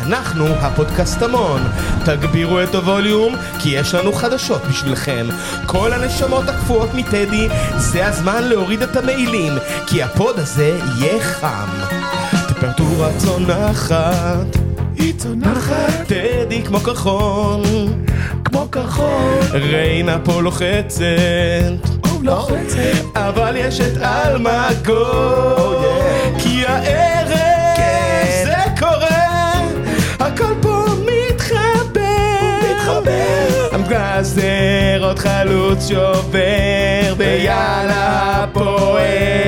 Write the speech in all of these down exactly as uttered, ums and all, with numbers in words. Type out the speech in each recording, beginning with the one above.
אנחנו הפודקאסטמון. תגבירו את הווליום, כי יש לנו חדשות בשבילכם. כל הנשמות הקפואות מטדי, זה הזמן להוריד את המעילים, כי הפוד הזה יהיה חם. טמפרטורה צונחת, היא צונחת. טדי כמו קרחון, כמו קרחון. ריינה פה לוחצת, לוחצת. אבל יש את אלמגור, כי הערב זה קורה, הכל פה מתחבר, מתחבר. המגזר עוד חלוץ שובר, ויאללה פועל.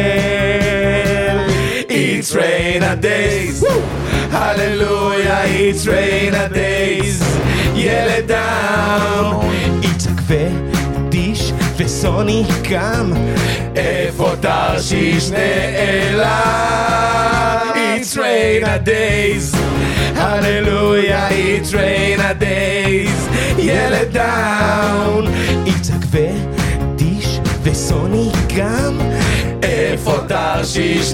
It's rain a days, hallelujah, it's rain a days. ילד דם, יצחק ודיש וסוני קם, איפה תרשיש נעלם? It's rain a days, hallelujah, it's rain a days. ילד דאון, יצחק ודיש וסוני קם, איפה תרשיש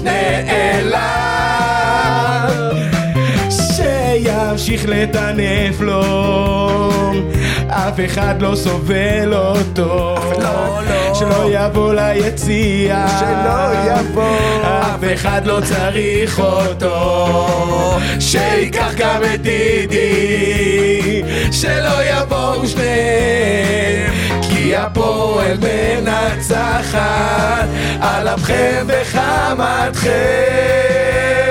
נעלם? שימשיך לטנף לו, אף אחד לא סובל אותו, לא, לא. שלא יבוא ליציאה, שלא יבוא, אף אחד לא צריך אותו, שיקח גם את דידי, שלא יבואו שניהם, כי הפועל מנצחת על אפכם וחמתכם.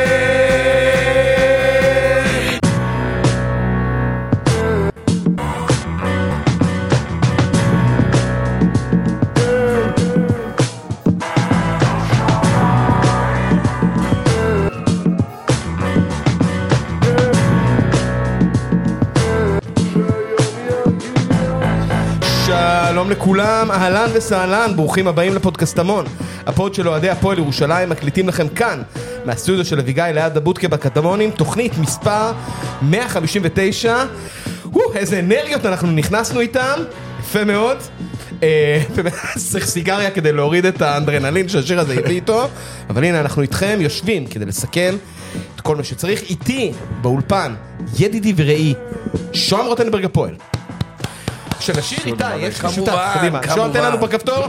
שלום לכולם, אהלן וסהלן, ברוכים הבאים לפודקאסטמון, הפוד של אוהדי הפועל ירושלים. מקליטים לכם כאן מהסטודיו של אביגי ליד הבודקה בקטמונים, תוכנית מספר מאה חמישים ותשע. איזה אנרגיות אנחנו נכנסנו איתם, יפה מאוד. צריך סיגריה כדי להוריד את האנדרנלין שהשיר הזה הביא איתו, אבל הנה אנחנו איתכם יושבים כדי לסכם את כל מה שצריך. איתי באולפן ידידי וראי שוהם רוטנברג הפועל, שנשיר איתה, יש לך שותף, קדימה, שוהם תן לנו בכפתור.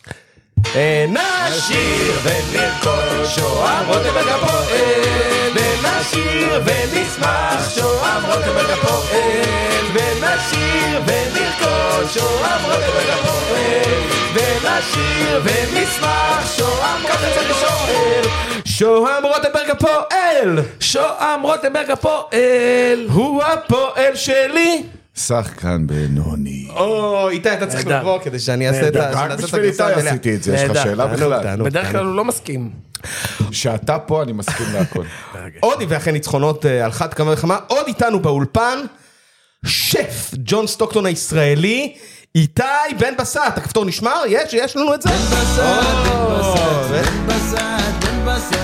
נשיר ונרקוד שוהם רוטנברג הפועל, ונשיר ונשמח שוהם רוטנברג הפועל, ונשיר ונרקוד שוהם רוטנברג הפועל, ונשיר ונשמח שוהם רוטנברג הפועל. שוהם רוטנברג הפועל, שוהם רוטנברג הפועל, הוא הפועל שלי. שחקן בינוני. או, איתי, אתה צריך לבוא כדי שאני אעשה את רק בשביל איתי עשיתי את זה, יש לך שאלה בכלל. בדרך כלל הוא לא מסכים. שאתה פה אני מסכים להכל. עוד ואחרי ניצחונות על חד כמה וכמה, עוד איתנו באולפן, שף ג'ון סטוקטון הישראלי, איתי בן בסט. הכפתור נשמר? יש? יש לנו את זה? בן בסט, בן בסט, בן בסט, בן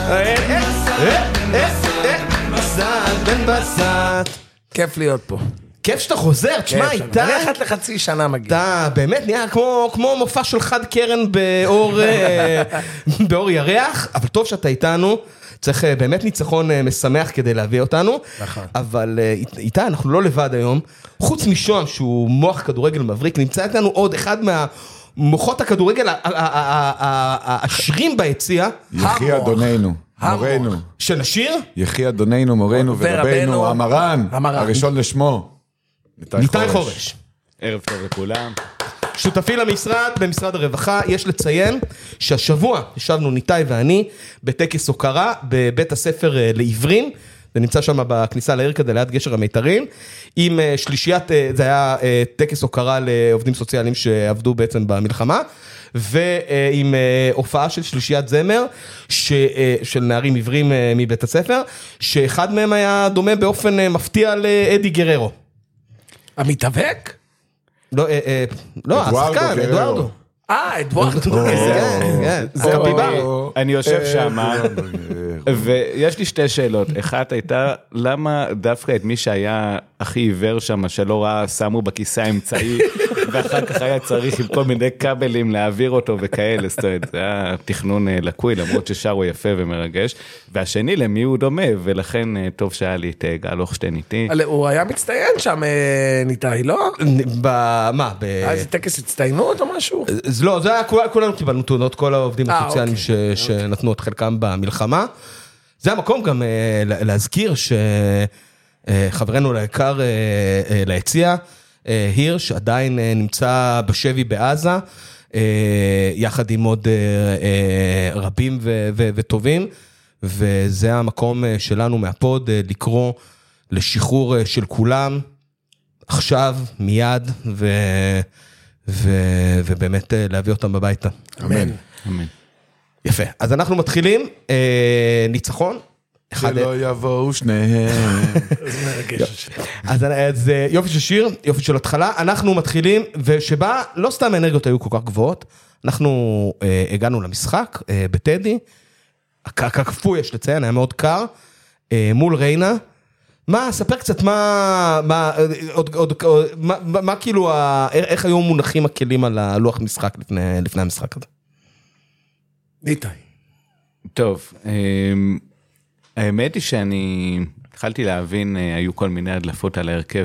בסט, בן בסט. כיף להיות פה. כיף שאתה חוזר, תשמע, איתי. אני אחת לחצי שנה מגיע. אתה באמת נהיה כמו, כמו מופע של חד קרן באור, באור ירח, אבל טוב שאתה איתנו. צריך באמת ניצחון משמח כדי להביא אותנו. נכון. אבל איתי, אנחנו לא לבד היום. חוץ משוהם, שהוא מוח כדורגל מבריק, נמצא איתנו עוד אחד מהמוחות הכדורגל העשירים ביציע. יחי אדוננו, מורנו. שנשיר? יחי אדוננו, מורנו ורבנו, המרן, הראשון לשמו. ניתן חורש. ערב טוב לכולם. שותפי למשרד, במשרד הרווחה, יש לציין שהשבוע ישבנו ניתאי ואני בטקס הוקרה בבית הספר לעיוורים, זה נמצא שם בכניסה לעיר כדי ליד גשר המיתרים, עם שלישיית, זה היה טקס הוקרה לעובדים סוציאליים שעבדו בעצם במלחמה, ועם הופעה של שלישיית זמר, של נערים עיוורים מבית הספר, שאחד מהם היה דומה באופן מפתיע לאדי גררו. המתאבק? לא, לא, השחקן, אדוארדו. אה, את בועז. זה קפיבר. אני יושב שם, ויש לי שתי שאלות. אחת הייתה, למה דווקא את מי שהיה הכי עיוור שם, שלא ראה, שמו בכיסא האמצעי, ואחר כך היה צריך עם כל מיני כבלים להעביר אותו וכאלה, זאת אומרת, זה היה תכנון לקוי, למרות ששרו יפה ומרגש, והשני למי הוא דומה, ולכן טוב שהיה לי את גל הוכשטיין איתי. הוא היה מצטיין שם, ניתאי, לא? מה? איזה טקס הצטיינות או משהו? לא, זה היה, כולנו קיבלנו תעודות, כל העובדים הסוציאליים שנתנו את חלקם במלחמה. זה המקום גם להזכיר שחברנו ליקר ליציע, הירש עדיין נמצא בשבי בעזה, יחד עם עוד רבים וטובים, וזה המקום שלנו מהפוד לקרוא לשחרור של כולם, עכשיו, מיד, ובאמת להביא אותם בביתה. אמן. אמן. יפה, אז אנחנו מתחילים, ניצחון. שלא יבואו שניהם. אז יופי של שיר, יופי של התחלה, אנחנו מתחילים, ושבה לא סתם האנרגיות היו כל כך גבוהות, אנחנו הגענו למשחק בטדי, כפוי יש לציין, היה מאוד קר, מול ריינה, מה, ספר קצת מה, מה, עוד, עוד, מה, מה כאילו, איך היו מונחים הכלים על הלוח משחק לפני, לפני המשחק הזה? ניתאי. טוב, האמת היא שאני התחלתי להבין, היו כל מיני הדלפות על ההרכב,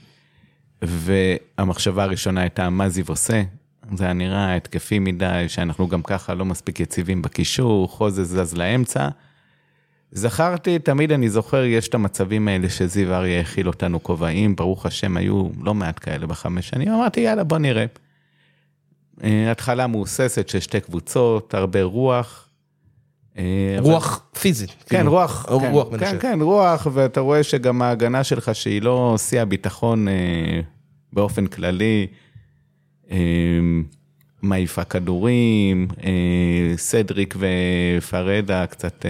והמחשבה הראשונה הייתה, מה זיו עושה? זה היה נראה התקפי מדי, שאנחנו גם ככה לא מספיק יציבים בקישור, חוזז זז לאמצע. זכרתי, תמיד אני זוכר, יש את המצבים האלה שזיו אריה הכיל אותנו כובעים, ברוך השם, היו לא מעט כאלה בחמש שנים, אמרתי, יאללה, בוא נראה. התחלה מאוססת של שתי קבוצות, הרבה רוח. רוח פיזית. כן, רוח. כן, כן, רוח, ואתה רואה שגם ההגנה שלך, שהיא לא שיאה ביטחון באופן כללי, מעיפה כדורים, סדריק ופרדה קצת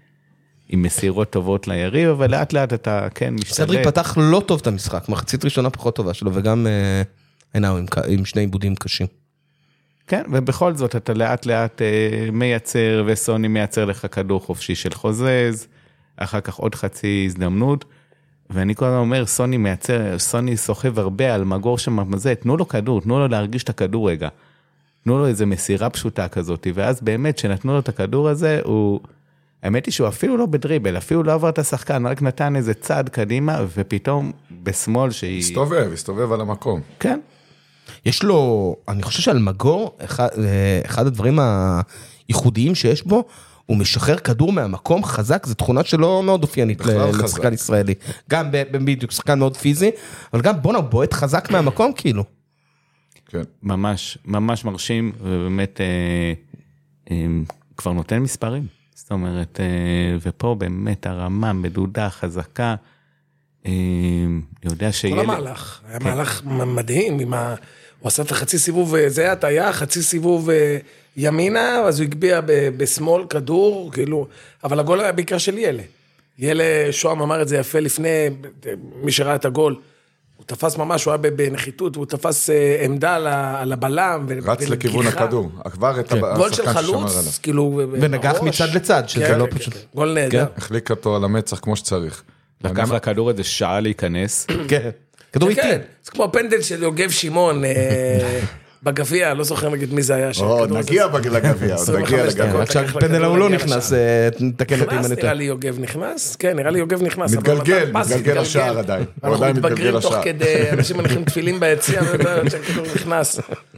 עם מסירות טובות ליריב, אבל לאט לאט אתה כן משתלט. סדריק פתח לא טוב את המשחק, מחצית ראשונה פחות טובה שלו, וגם אינו עם שני עיבודים קשים. כן, ובכל זאת אתה לאט לאט מייצר, וסוני מייצר לך כדור חופשי של חוזז, אחר כך עוד חצי הזדמנות, ואני כל הזמן אומר, סוני מייצר, סוני סוחב הרבה על מגור שמזה, תנו לו כדור, תנו לו להרגיש את הכדור רגע, תנו לו איזו מסירה פשוטה כזאת, ואז באמת שנתנו לו את הכדור הזה, הוא, האמת היא שהוא אפילו לא בדריבל, אפילו לא עבר את השחקן, רק נתן איזה צעד קדימה, ופתאום בשמאל שהיא... הסתובב, הסתובב על המקום. כן. יש לו, אני חושב שעל מגור, אחד, אחד הדברים הייחודיים שיש בו, הוא משחרר כדור מהמקום חזק, זו תכונה שלא מאוד אופיינית לשחקן ישראלי. גם בדיוק, שחקן מאוד פיזי, אבל גם בוא נבועט חזק מהמקום כאילו. כן. ממש, ממש מרשים, ובאמת אה, אה, כבר נותן מספרים. זאת אומרת, אה, ופה באמת הרמה מדודה, חזקה, אה, יודע שילד... כל המהלך, היה מהלך מדהים, עם ה... הוא עשה את החצי סיבוב, זה היה חצי סיבוב ימינה, אז הוא הגביע בשמאל כדור, כאילו, אבל הגול היה בעיקר של ילה. ילה, שואם אמר את זה יפה לפני, מי שראה את הגול, הוא תפס ממש, הוא היה בנחיתות, הוא תפס עמדה על הבלם. רץ לכיוון הכדור, כבר את השחקן גול של חלוץ, כאילו, ונגח מצד לצד, שזה לא פשוט. גול נהדר. החליק אותו על המצח כמו שצריך. לקח לכדור איזה שעה להיכנס. כן. כדור איתי. זה כמו הפנדל של יוגב שמעון בגביע, לא זוכר נגיד מי זה היה. או, נגיע לגביע, נגיע לגביע. עכשיו פנדל הוא לא נכנס, תקן אותי אם אני נראה לי יוגב נכנס, כן, נראה לי יוגב נכנס. מתגלגל, מתגלגל השער עדיין. אנחנו מתבגרים תוך כדי, אנשים מניחים תפילים ביציע, שהכדור נכנס.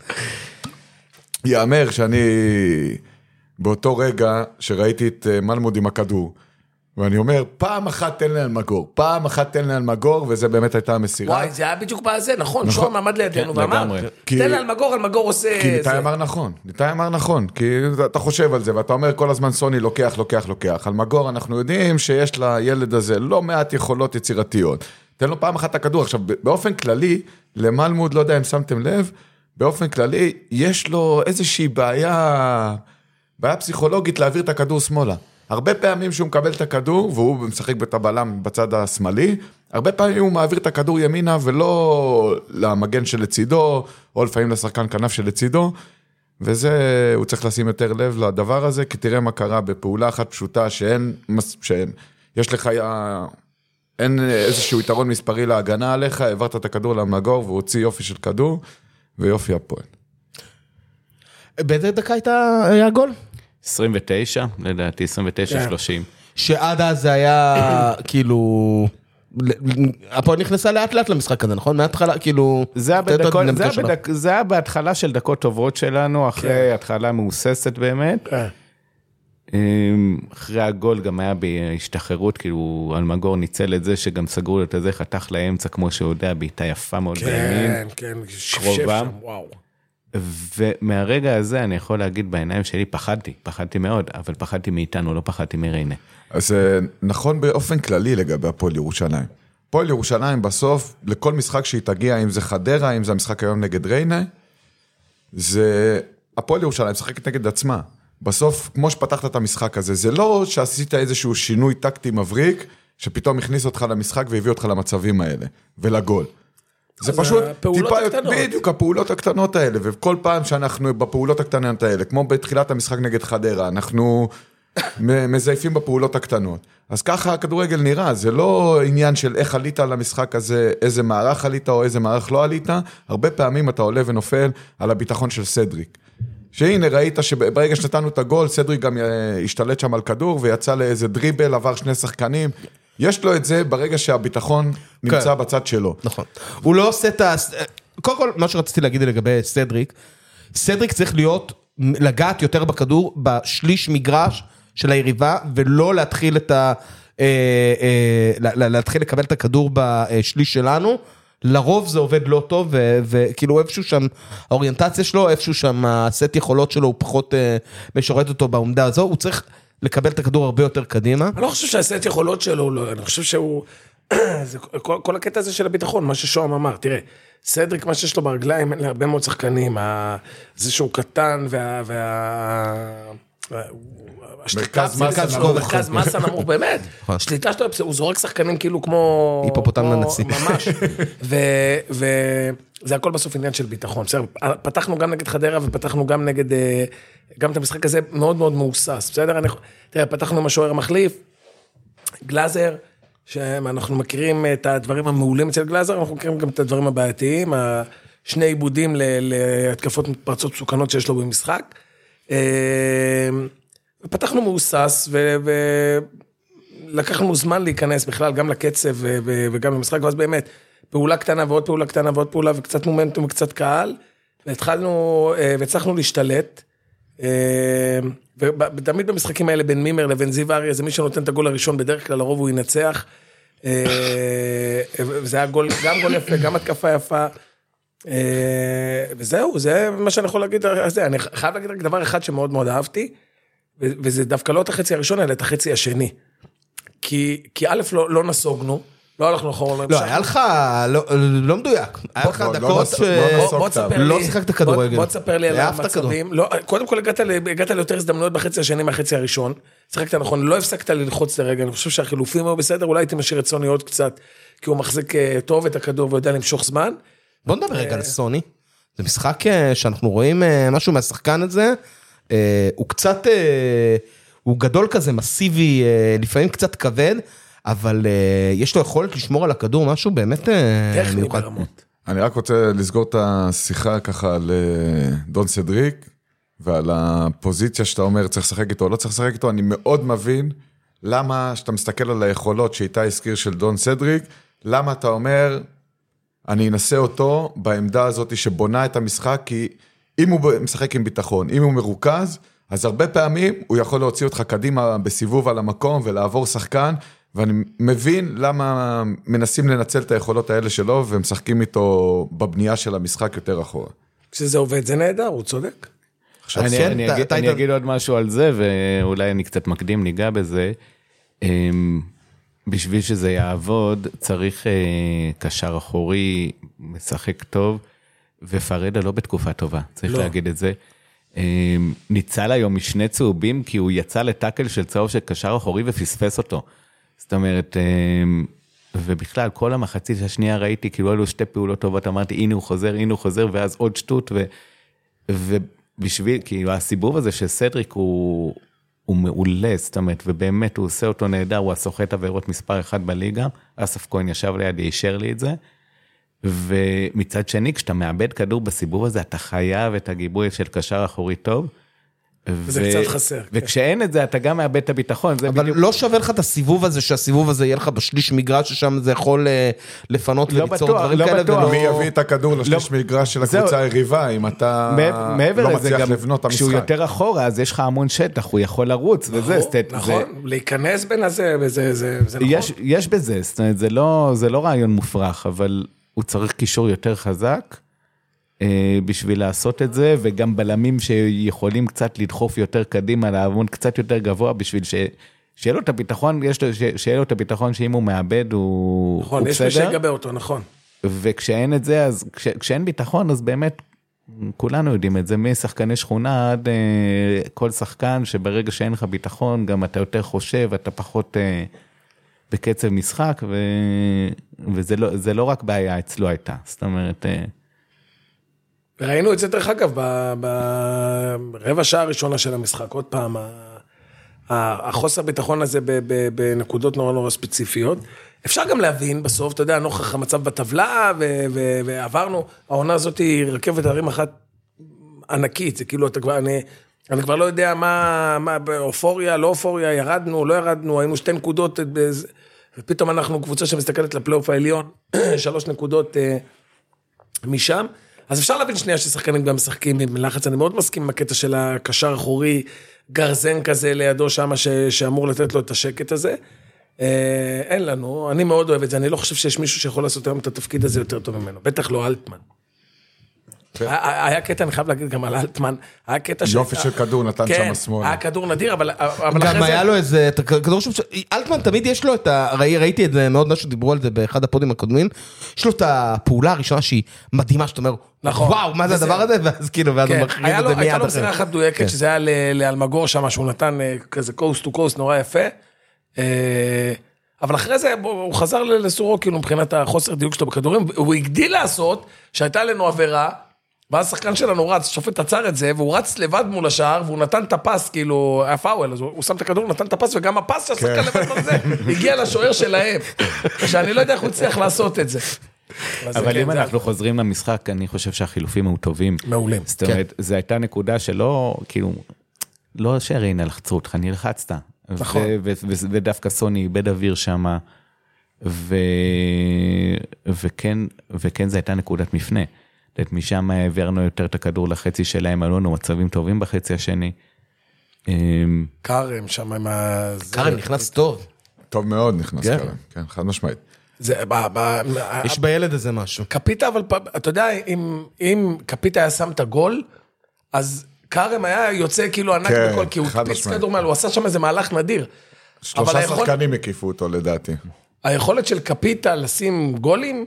יאמר שאני, באותו רגע שראיתי את מלמוד עם הכדור, ואני אומר, פעם אחת תן לי על מגור, פעם אחת תן לי על מגור, וזה באמת הייתה המסירה. וואי, זה היה בדיוק בזה, נכון, שום עמד לידינו ואמר, תן לי על מגור, על מגור עושה... כי ניתאי אמר נכון, ניתאי אמר נכון, כי אתה חושב על זה, ואתה אומר כל הזמן סוני לוקח, לוקח, לוקח. על מגור אנחנו יודעים שיש לילד הזה לא מעט יכולות יצירתיות. תן לו פעם אחת את הכדור. עכשיו, באופן כללי, למלמוד, לא יודע אם שמתם לב, באופן כללי, יש לו איזושהי בעיה, בעיה פסיכולוגית להעביר את הכדור שמאלה. הרבה פעמים שהוא מקבל את הכדור, והוא משחק בטבלם בצד השמאלי, הרבה פעמים הוא מעביר את הכדור ימינה, ולא למגן שלצידו, או לפעמים לשחקן כנף שלצידו, וזה, הוא צריך לשים יותר לב לדבר הזה, כי תראה מה קרה בפעולה אחת פשוטה, שאין, שאין, יש לך, אין איזשהו יתרון מספרי להגנה עליך, העברת את הכדור למגור, והוא הוציא יופי של כדור, ויופי הפועל. באיזה דקה היה הגול? עשרים ותשע, לדעתי, עשרים ותשע שלושים. שעד אז זה היה, כאילו, הפועל נכנסה לאט לאט למשחק הזה, נכון? מההתחלה, כאילו... זה היה בהתחלה של דקות טובות שלנו, אחרי התחלה מאוססת באמת. אחרי הגול גם היה בהשתחררות, כאילו אלמגור ניצל את זה, שגם סגרו את זה, חתך לאמצע, כמו שהוא יודע, בעיטה יפה מאוד בימין. כן, כן, שפשף שם, וואו. ומהרגע הזה אני יכול להגיד בעיניים שלי, פחדתי, פחדתי מאוד, אבל פחדתי מאיתנו, לא פחדתי מריינה. אז זה נכון באופן כללי לגבי הפועל ירושלים. הפועל ירושלים בסוף, לכל משחק שהיא תגיע, אם זה חדרה, אם זה המשחק היום נגד ריינה, זה הפועל ירושלים משחקת נגד עצמה. בסוף, כמו שפתחת את המשחק הזה, זה לא שעשית איזשהו שינוי טקטי מבריק, שפתאום הכניס אותך למשחק והביא אותך למצבים האלה, ולגול. זה פשוט טיפה, בדיוק הפעולות הקטנות האלה, וכל פעם שאנחנו בפעולות הקטנות האלה, כמו בתחילת המשחק נגד חדרה, אנחנו מזייפים בפעולות הקטנות. אז ככה הכדורגל נראה, זה לא עניין של איך עלית על המשחק הזה, איזה מערך עלית או איזה מערך לא עלית, הרבה פעמים אתה עולה ונופל על הביטחון של סדריק. שהנה ראית שברגע שנתנו את הגול, סדריק גם השתלט שם על כדור, ויצא לאיזה דריבל, עבר שני שחקנים, יש לו את זה ברגע שהביטחון נמצא בצד שלו. נכון. הוא לא עושה את ה... קודם כל, מה שרציתי להגיד לגבי סדריק, סדריק צריך להיות, לגעת יותר בכדור, בשליש מגרש של היריבה, ולא להתחיל את ה... להתחיל לקבל את הכדור בשליש שלנו, לרוב זה עובד לא טוב, וכאילו איפשהו שם, האוריינטציה שלו, איפשהו שם, הסט יכולות שלו, הוא פחות משרת אותו בעומדה הזו, הוא צריך לקבל את הכדור הרבה יותר קדימה. אני לא חושב שהסט יכולות שלו, אני חושב שהוא, כל הקטע הזה של הביטחון, מה ששועם אמר, תראה, סדריק, מה שיש לו ברגליים, אין להרבה מאוד שחקנים, זה שהוא קטן, וה... מרכז מסה נמוך באמת, שליטה שלו, הוא זורק שחקנים כאילו כמו... היפופוטם לנשיא. ממש, וזה הכל בסוף עניין של ביטחון, פתחנו גם נגד חדרה ופתחנו גם נגד, גם את המשחק הזה מאוד מאוד מאוסס, בסדר? תראה, פתחנו עם השוער המחליף, גלאזר, שאנחנו מכירים את הדברים המעולים אצל גלאזר, אנחנו מכירים גם את הדברים הבעייתיים, שני עיבודים להתקפות מתפרצות מסוכנות שיש לו במשחק, ופתחנו מאוסס, ולקחנו זמן להיכנס בכלל, גם לקצב וגם למשחק, ואז באמת, פעולה קטנה ועוד פעולה קטנה ועוד פעולה, וקצת מומנטום וקצת קהל, והתחלנו, והצלחנו להשתלט, ותמיד במשחקים האלה, בין מימר לבין זיו אריה, זה מי שנותן את הגול הראשון, בדרך כלל לרוב הוא ינצח, וזה היה גול, גם גול יפה, גם התקפה יפה, וזהו, זה מה שאני יכול להגיד, אני חייב להגיד רק דבר אחד שמאוד מאוד אהבתי, וזה דווקא לא את החצי הראשון, אלא את החצי השני. כי א' לא נסוגנו, לא הלכנו אחורה. לא, היה לך, לא מדויק. היה לך דקות שלא שיחקת כדורגל. בוא תספר לי על המצבים. קודם כל הגעת ליותר הזדמנויות בחצי השני מהחצי הראשון. שיחקת נכון, לא הפסקת ללחוץ לרגע. אני חושב שהחילופים היו בסדר, אולי הייתי משאיר את סוני עוד קצת, כי הוא מחזיק טוב את הכדור ויודע למשוך זמן. בוא נדבר רגע על סוני. זה משחק שאנחנו רואים משהו מהשחקן הזה. הוא קצת, הוא גדול כזה, מסיבי, לפעמים קצת כבד, אבל יש לו יכולת לשמור על הכדור, משהו באמת טכני ברמות. אני רק רוצה לסגור את השיחה ככה על דון סדריק, ועל הפוזיציה שאתה אומר, צריך לשחק איתו או לא צריך לשחק איתו, אני מאוד מבין למה, שאתה מסתכל על היכולות שאיתה הזכיר של דון סדריק, למה אתה אומר, אני אנסה אותו בעמדה הזאת שבונה את המשחק, כי אם הוא משחק עם ביטחון, אם הוא מרוכז, אז הרבה פעמים הוא יכול להוציא אותך קדימה בסיבוב על המקום ולעבור שחקן, ואני מבין למה מנסים לנצל את היכולות האלה שלו, ומשחקים איתו בבנייה של המשחק יותר אחורה. כשזה עובד זה נהדר, הוא צודק. אני אגיד עוד משהו על זה, ואולי אני קצת מקדים, ניגע בזה. בשביל שזה יעבוד, צריך קשר אחורי, משחק טוב, ופרדה לא בתקופה טובה, צריך להגיד את זה. ניצל היום משני צהובים, כי הוא יצא לטאקל של צהוב של קשר אחורי ופספס אותו. זאת אומרת, ובכלל, כל המחצית השנייה ראיתי, כאילו אלו שתי פעולות טובות, אמרתי, הנה הוא חוזר, הנה הוא חוזר, ואז עוד שטות, בשביל, כי הסיבוב הזה של סדריק הוא, הוא מעולה, זאת אומרת, ובאמת הוא עושה אותו נהדר, הוא הסוחט עבירות מספר אחד בליגה, אסף כהן ישב לידי, אישר לי את זה, ומצד שני, כשאתה מאבד כדור בסיבוב הזה, אתה חייב את הגיבוי של קשר אחורי טוב, וזה ו... קצת חסר. וכשאין את זה, אתה גם מאבד את הביטחון. אבל בדיוק... לא שווה לך את הסיבוב הזה, שהסיבוב הזה יהיה לך בשליש מגרש, ששם זה יכול לפנות לא וליצור בטוח, דברים לא כאלה. בטוח. ולא... מי יביא את הכדור לשליש לא... מגרש של זהו... הקבוצה היריבה, אם אתה מעבר לא לזה, מצליח גם לבנות את המשחק. כשהוא יותר אחורה, אז יש לך המון שטח, הוא יכול לרוץ, וזה... נכון, להיכנס בין הזה, זה נכון. יש בזה, זאת אומרת, זה לא רעיון מופרך, אבל הוא צריך קישור יותר חזק, בשביל לעשות את זה, וגם בלמים שיכולים קצת לדחוף יותר קדימה, לעבוד קצת יותר גבוה, בשביל ש... שיהיה לו את הביטחון, יש לו, שיהיה לו את הביטחון שאם הוא מאבד, הוא, נכון, הוא יש בסדר. מי שיגבה אותו, נכון. וכשאין את זה, אז כש, כשאין ביטחון, אז באמת, כולנו יודעים את זה, משחקני שכונה עד uh, כל שחקן, שברגע שאין לך ביטחון, גם אתה יותר חושב, אתה פחות uh, בקצב משחק, ו... וזה לא, זה לא רק בעיה, אצלו הייתה, זאת אומרת... Uh, ראינו את זה דרך אגב, ברבע שעה הראשונה של המשחק, עוד פעם, החוסר ביטחון הזה בנקודות נורא נורא ספציפיות, אפשר גם להבין בסוף, אתה יודע, נוכח המצב בטבלה, ועברנו, העונה הזאת היא רכבת הרים אחת ענקית, זה כאילו, אתה כבר, אני, אני כבר לא יודע מה, מה, אופוריה, לא אופוריה, ירדנו, לא ירדנו, היינו שתי נקודות, ופתאום אנחנו קבוצה שמסתכלת לפלייאוף העליון, שלוש נקודות משם, אז אפשר להבין שנייה ששחקנים גם משחקים עם לחץ, אני מאוד מסכים עם הקטע של הקשר אחורי, גרזן כזה לידו שם, ש, שאמור לתת לו את השקט הזה. אה, אין לנו, אני מאוד אוהב את זה, אני לא חושב שיש מישהו שיכול לעשות היום את התפקיד הזה יותר טוב ממנו, בטח לא אלטמן. היה, היה קטע, אני חייב להגיד גם על אלטמן, היה קטע ש... יופי של כדור נתן כן, שם שמאל. היה כדור נדיר, אבל, אבל גם אחרי זה... היה לו איזה, כדור שוב, אלטמן תמיד יש לו את ה... ראי, ראיתי את זה מאוד משהו, דיברו על זה באחד הפודים הקודמים, יש לו את הפעולה הראשונה שהיא מדהימה, שאתה אומר, נכון. וואו, מה זה הדבר הזה? ואז כאילו, ואז הוא כן, מחריב את זה מיד אחר. הייתה לו מסירה אחת דויקת, שזה היה לאלמגור שם, שהוא נתן כזה קוסט טו קוסט נורא יפה, אבל אחרי זה הוא חזר לסורו, כאילו מבחינת החוסר דיוק שלו בכדורים, הוא הגדיל לעשות שהייתה לנו עבירה, ואז השחקן שלנו רץ, שופט עצר את זה, והוא רץ לבד מול השער, והוא נתן את הפס, כאילו, היה פאוול, אז הוא שם את הכדור, נתן את הפס, וגם הפס שהשחקן לבד בזה, הגיע לשוער שלהם, שאני לא יודע איך הוא הצליח לעשות את זה. אבל אם אנחנו חוזרים למשחק, אני חושב שהחילופים הם טובים. מעולים. זאת אומרת, זו הייתה נקודה שלא, כאילו, לא שהרינה לחצו אותך, נלחצת. נכון. ודווקא סוני איבד אוויר שם, וכן זו הייתה נקודת מפנה. משם העברנו יותר את הכדור לחצי שלהם, עלו לנו מצבים טובים בחצי השני. קרם שם עם ה... קרם נכנס טוב. טוב מאוד נכנס קרם, כן, חד משמעית. יש בילד הזה משהו. קפיטה, אבל אתה יודע, אם קפיטה היה שם את הגול, אז קרם היה יוצא כאילו ענק בכל, כי הוא פיץ כדור מעל, הוא עשה שם איזה מהלך נדיר. שלושה שחקנים הקיפו אותו לדעתי. היכולת של קפיטה לשים גולים,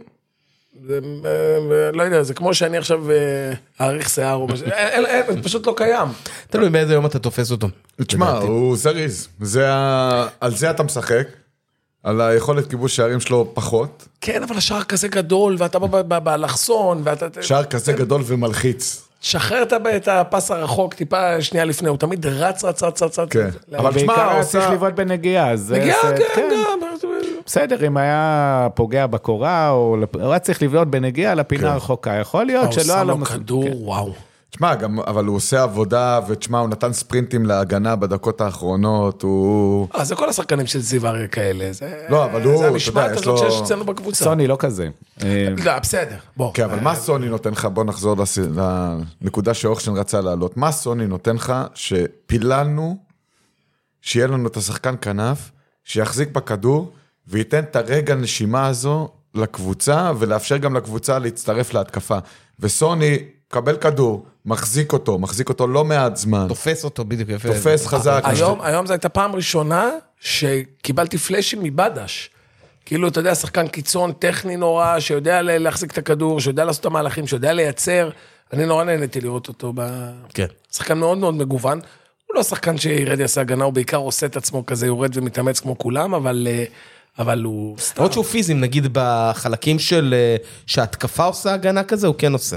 לא יודע, זה כמו שאני עכשיו אעריך שיער, פשוט לא קיים. תלוי באיזה יום אתה תופס אותו. תשמע, הוא זריז, על זה אתה משחק, על היכולת כיבוש שערים שלו פחות. כן, אבל השער כזה גדול, ואתה באלכסון, שער כזה גדול ומלחיץ. שחררת את הפס הרחוק טיפה שנייה לפני, הוא תמיד רץ, רץ, רץ, רץ, רץ. אבל בעיקר צריך לבעוט בנגיעה. נגיעה, כן, בסדר, אם היה פוגע בקורה, או רק צריך לבעוט בנגיעה לפינה הרחוקה, יכול להיות שלא... הוא שם לו כדור, וואו. תשמע, אבל הוא עושה עבודה, ותשמע, הוא נתן ספרינטים להגנה בדקות האחרונות, הוא... אה, זה כל השחקנים של זיו אריה כאלה, לא, אבל הוא, זה המשמעת הזאת שיש אצלנו בקבוצה. סוני לא כזה. לא, בסדר, בוא. כן, אבל מה סוני נותן לך, בוא נחזור לנקודה שאוכשן רצה לעלות, מה סוני נותן לך שפיללנו, שיהיה לנו את השחקן כנף, שיחזיק בכדור, וייתן את הרגע נשימה הזו לקבוצה, ולאפשר גם לקבוצה להצטרף להתקפה. וסוני קבל כדור, מחזיק אותו, מחזיק אותו לא מעט זמן. תופס אותו בדיוק יפה. תופס חזק. היום, היום זו הייתה פעם ראשונה שקיבלתי פלאשים מבדש. כאילו, אתה יודע, שחקן קיצון, טכני נורא, שיודע להחזיק את הכדור, שיודע לעשות את המהלכים, שיודע לייצר. אני נורא נהניתי לראות אותו. כן. שחקן מאוד מאוד מגוון. הוא לא שחקן שירד יעשה הגנה, הוא בעיקר עושה את עצמו כזה, יורד ומתאמץ כמו כולם, אבל... אבל הוא סתם. עוד שהוא פיזי, נגיד בחלקים של שההתקפה עושה הגנה כזה, הוא כן עושה.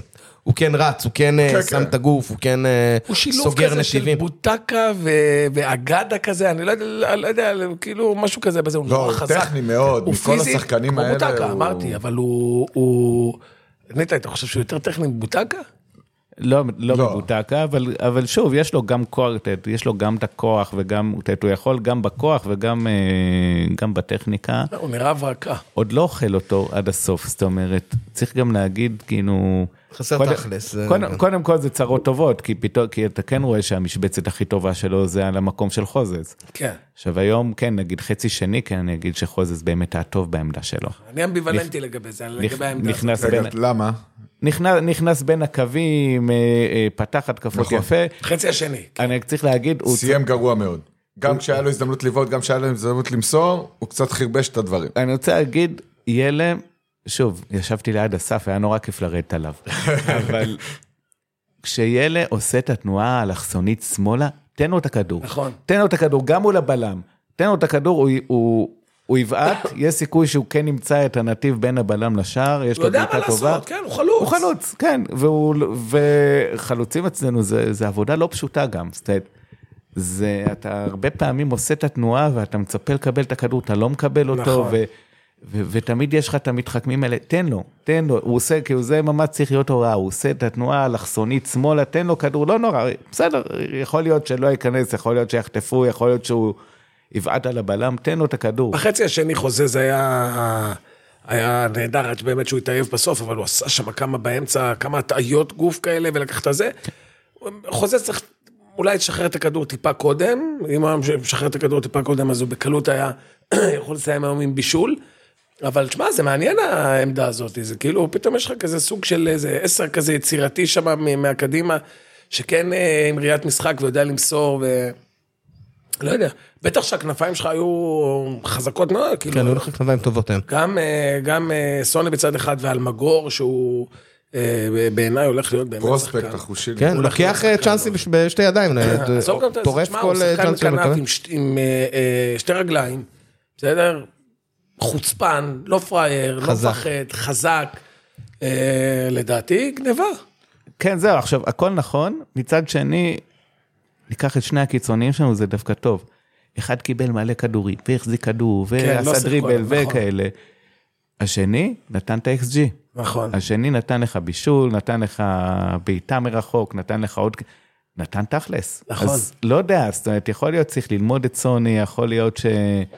הוא כן רץ, הוא כן כן, שם כן. את הגוף, הוא כן הוא שילוב סוגר כזה נתיבים. של בוטקה ו- ואגדה כזה, אני לא יודע, לא יודע, כאילו משהו כזה בזה, הוא לא, נורא הוא חזק. טכני מאוד, הוא מכל פיזי, השחקנים כמו האלה בוטקה, הוא- אמרתי, אבל הוא... הוא... ניטה, אתה חושב שהוא יותר טכני מבוטקה? לא, לא לא. מבוטקה, אבל, אבל שוב, יש לו גם כוח, יש לו גם את הכוח וגם, הוא יכול גם בכוח וגם אה, גם בטכניקה. לא, הוא נראה ברקה. עוד לא אוכל אותו עד הסוף, זאת אומרת, צריך גם להגיד, כאילו... חסר קודם, תכלס, זה- קודם, קודם כל זה צרות טובות, כי, פתאום, כי אתה כן רואה שהמשבצת הכי טובה שלו זה על המקום של חוזז. כן. עכשיו היום, כן, נגיד חצי שני, כן, אני אגיד שחוזז באמת הטוב בעמדה שלו. אני אמביוולנטי לגבי זה, לגבי העמדה. נכנס רגע, בין, למה? נכנס, נכנס בין הקווים, אה, אה, פתח התקפות נכון. יפה. חצי השני. אני צריך להגיד, הוא סיים גרוע מאוד. גם כשהיה לו הזדמנות לבעוט, גם כשהיה לו הזדמנות למסור, הוא קצת חרבש את הדברים. אני רוצה להגיד, ילם, שוב, ישבתי ליד הסף, היה נורא כיף לרדת עליו. אבל כשילם עושה את התנועה האלכסונית שמאלה, תן לו את הכדור. נכון. תן לו את הכדור, גם מול הבלם. תן לו את הכדור, הוא, הוא, הוא יבעט, יש סיכוי שהוא כן ימצא את הנתיב בין הבלם לשער, יש הוא לו יודע מה בעיטה טובה. לעשות, כן, הוא חלוץ. הוא חלוץ, כן, והוא, וחלוצים אצלנו, זה, זה עבודה לא פשוטה גם, זאת אומרת, זה, אתה הרבה פעמים עושה את התנועה, ואתה מצפה לקבל את הכדור, אתה לא מקבל אותו, נכון. ו, ו, ותמיד יש לך את המתחכמים האלה, תן לו, תן לו, הוא עושה, כי זה ממש צריך להיות הוראה, הוא עושה את התנועה האלכסונית שמאלה, תן לו כדור, לא נורא, בסדר, יכול להיות שלא ייכנס, יכול להיות שיחטפו, יכול להיות שהוא יבעט על הבלם, תן לו את הכדור. בחצי השני חוזז היה... היה נהדר, עד באמת שהוא התאהב בסוף, אבל הוא עשה שם כמה באמצע, כמה הטעיות גוף כאלה, ולקח את זה. חוזז צריך אולי לשחרר את הכדור טיפה קודם, אם הוא משחרר את הכדור טיפה קודם, אז הוא בקלות היה יכול לסיים היום עם בישול, אבל תשמע, זה מעניין העמדה הזאת, זה כאילו, פתאום יש לך כזה סוג של איזה עשר כזה יצירתי שם מהקדימה, שכן עם ראיית משחק ויודע למסור, ו... לא יודע, בטח שהכנפיים שלך היו חזקות מאוד, כאילו... כן, היו לך כנפיים טובות הם. גם, גם סוני בצד אחד ואלמגור, שהוא בעיניי הולך להיות באמת פרוספקט שחקן. החושי. כן, הוא לוקח צ'אנסים בשתי ידיים, עזוב גם את זה, טורף תשמע, כל הוא שחקן צ'אנס שהוא כנף מקבל. עם שת- עם אה, אה, שתי רגליים, בסדר? חוצפן, לא פרייר, לא חזק. מפחד, חזק, אה, לדעתי גניבה. כן, זהו, עכשיו, הכל נכון, מצד שני, ניקח את שני הקיצוניים שלנו, זה דווקא טוב. אחד קיבל מלא כדורים, והחזיק כדור, לא ועשה שיחקו דריבל, עליו, נכון. וכאלה. השני, נתן את ה-אקס ג'י. נכון. השני נתן לך בישול, נתן לך בעיטה מרחוק, נתן לך עוד... נתן תכלס. נכון. אז לא יודע, זאת אומרת, יכול להיות צריך ללמוד את סוני, יכול להיות ש...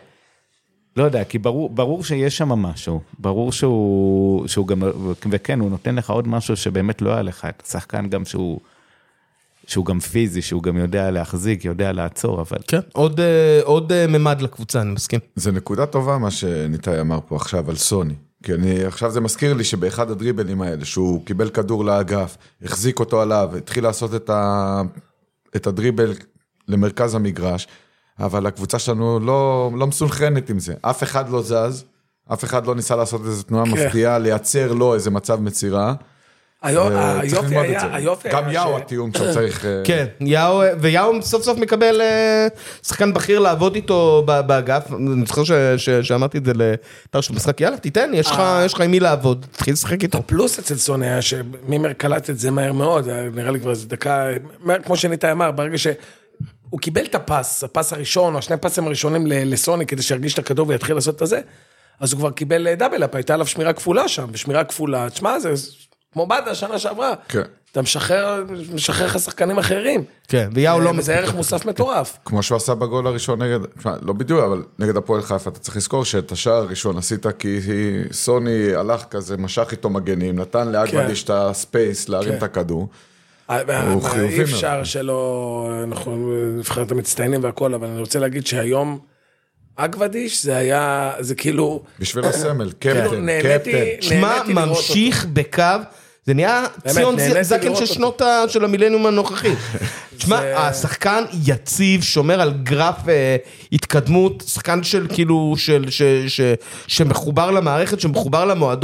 לא יודע, כי ברור, ברור שיש שם משהו, ברור שהוא, שהוא גם, וכן, הוא נותן לך עוד משהו שבאמת לא היה לך, את השחקן גם שהוא, שהוא גם פיזי, שהוא גם יודע להחזיק, יודע לעצור, אבל... כן, עוד, אה, עוד אה, ממד לקבוצה, אני מסכים. זה נקודה טובה מה שניתאי אמר פה עכשיו על סוני. כי אני, עכשיו זה מזכיר לי שבאחד הדריבלים האלה, שהוא קיבל כדור לאגף, החזיק אותו עליו, התחיל לעשות את, ה, את הדריבל למרכז המגרש, אבל הקבוצה שלנו לא, לא מסונכרנת עם זה. אף אחד לא זז, אף אחד לא ניסה לעשות איזו תנועה מפתיעה, לייצר לו איזה מצב מצירה. היו- צריך היופי ללמוד את היה, זה. היופי גם היה יאו ש- התיאום שם צריך... אה, כן, יאו, ויאו סוף סוף מקבל אה, שחקן בכיר לעבוד איתו ב- באגף, אני זוכר ש- ש- שאמרתי את זה לתר של משחק, יאללה, תיתן, יש לך יש לך עם מי לעבוד, תתחיל לשחק איתו. הפלוס אצל סוני היה שמימר קלט את זה מהר מאוד, נראה לי כבר איזה דקה, כמו שניתאי אמר, ברגע שהוא קיבל את הפס, הפס הראשון, או השני פסים הראשונים ל- לסוני, כדי שירגיש את הכדור ויתחיל לעשות את זה, אז הוא כבר קיבל דאבל אפ, הייתה עליו שמירה כפולה שם, ושמירה כפולה, תשמע, זה כמו בד השנה שעברה, כן. אתה משחרר, משחרר לך שחקנים אחרים, כן, ויאו לא וזה ערך מוסף מטורף. כמו שהוא עשה בגול הראשון נגד, תשמע, לא בדיוק, אבל נגד הפועל חיפה, אתה צריך לזכור שאת השער הראשון עשית כי סוני הלך כזה, משך איתו מגנים, נתן לאגבדיש את הספייס להרים את הכדור. חיובי אי אפשר מאוד. שלא, אנחנו נבחר את המצטיינים והכל, אבל אני רוצה להגיד שהיום, אגבדיש זה היה, זה כאילו, בשביל הסמל, כאילו קפטן, נהניתי, קפטן. שמע, נהניתי לראות אותו. ממשיך בקו, זה נהיה ציון נהניתי זקן לראות של אותו. שנות ה- של המילניום הנוכחי. תשמע, השחקן יציב, שומר על גרף אה, התקדמות, שחקן של כאילו, של, ש, ש, שמחובר למערכת, שמחובר למועדון,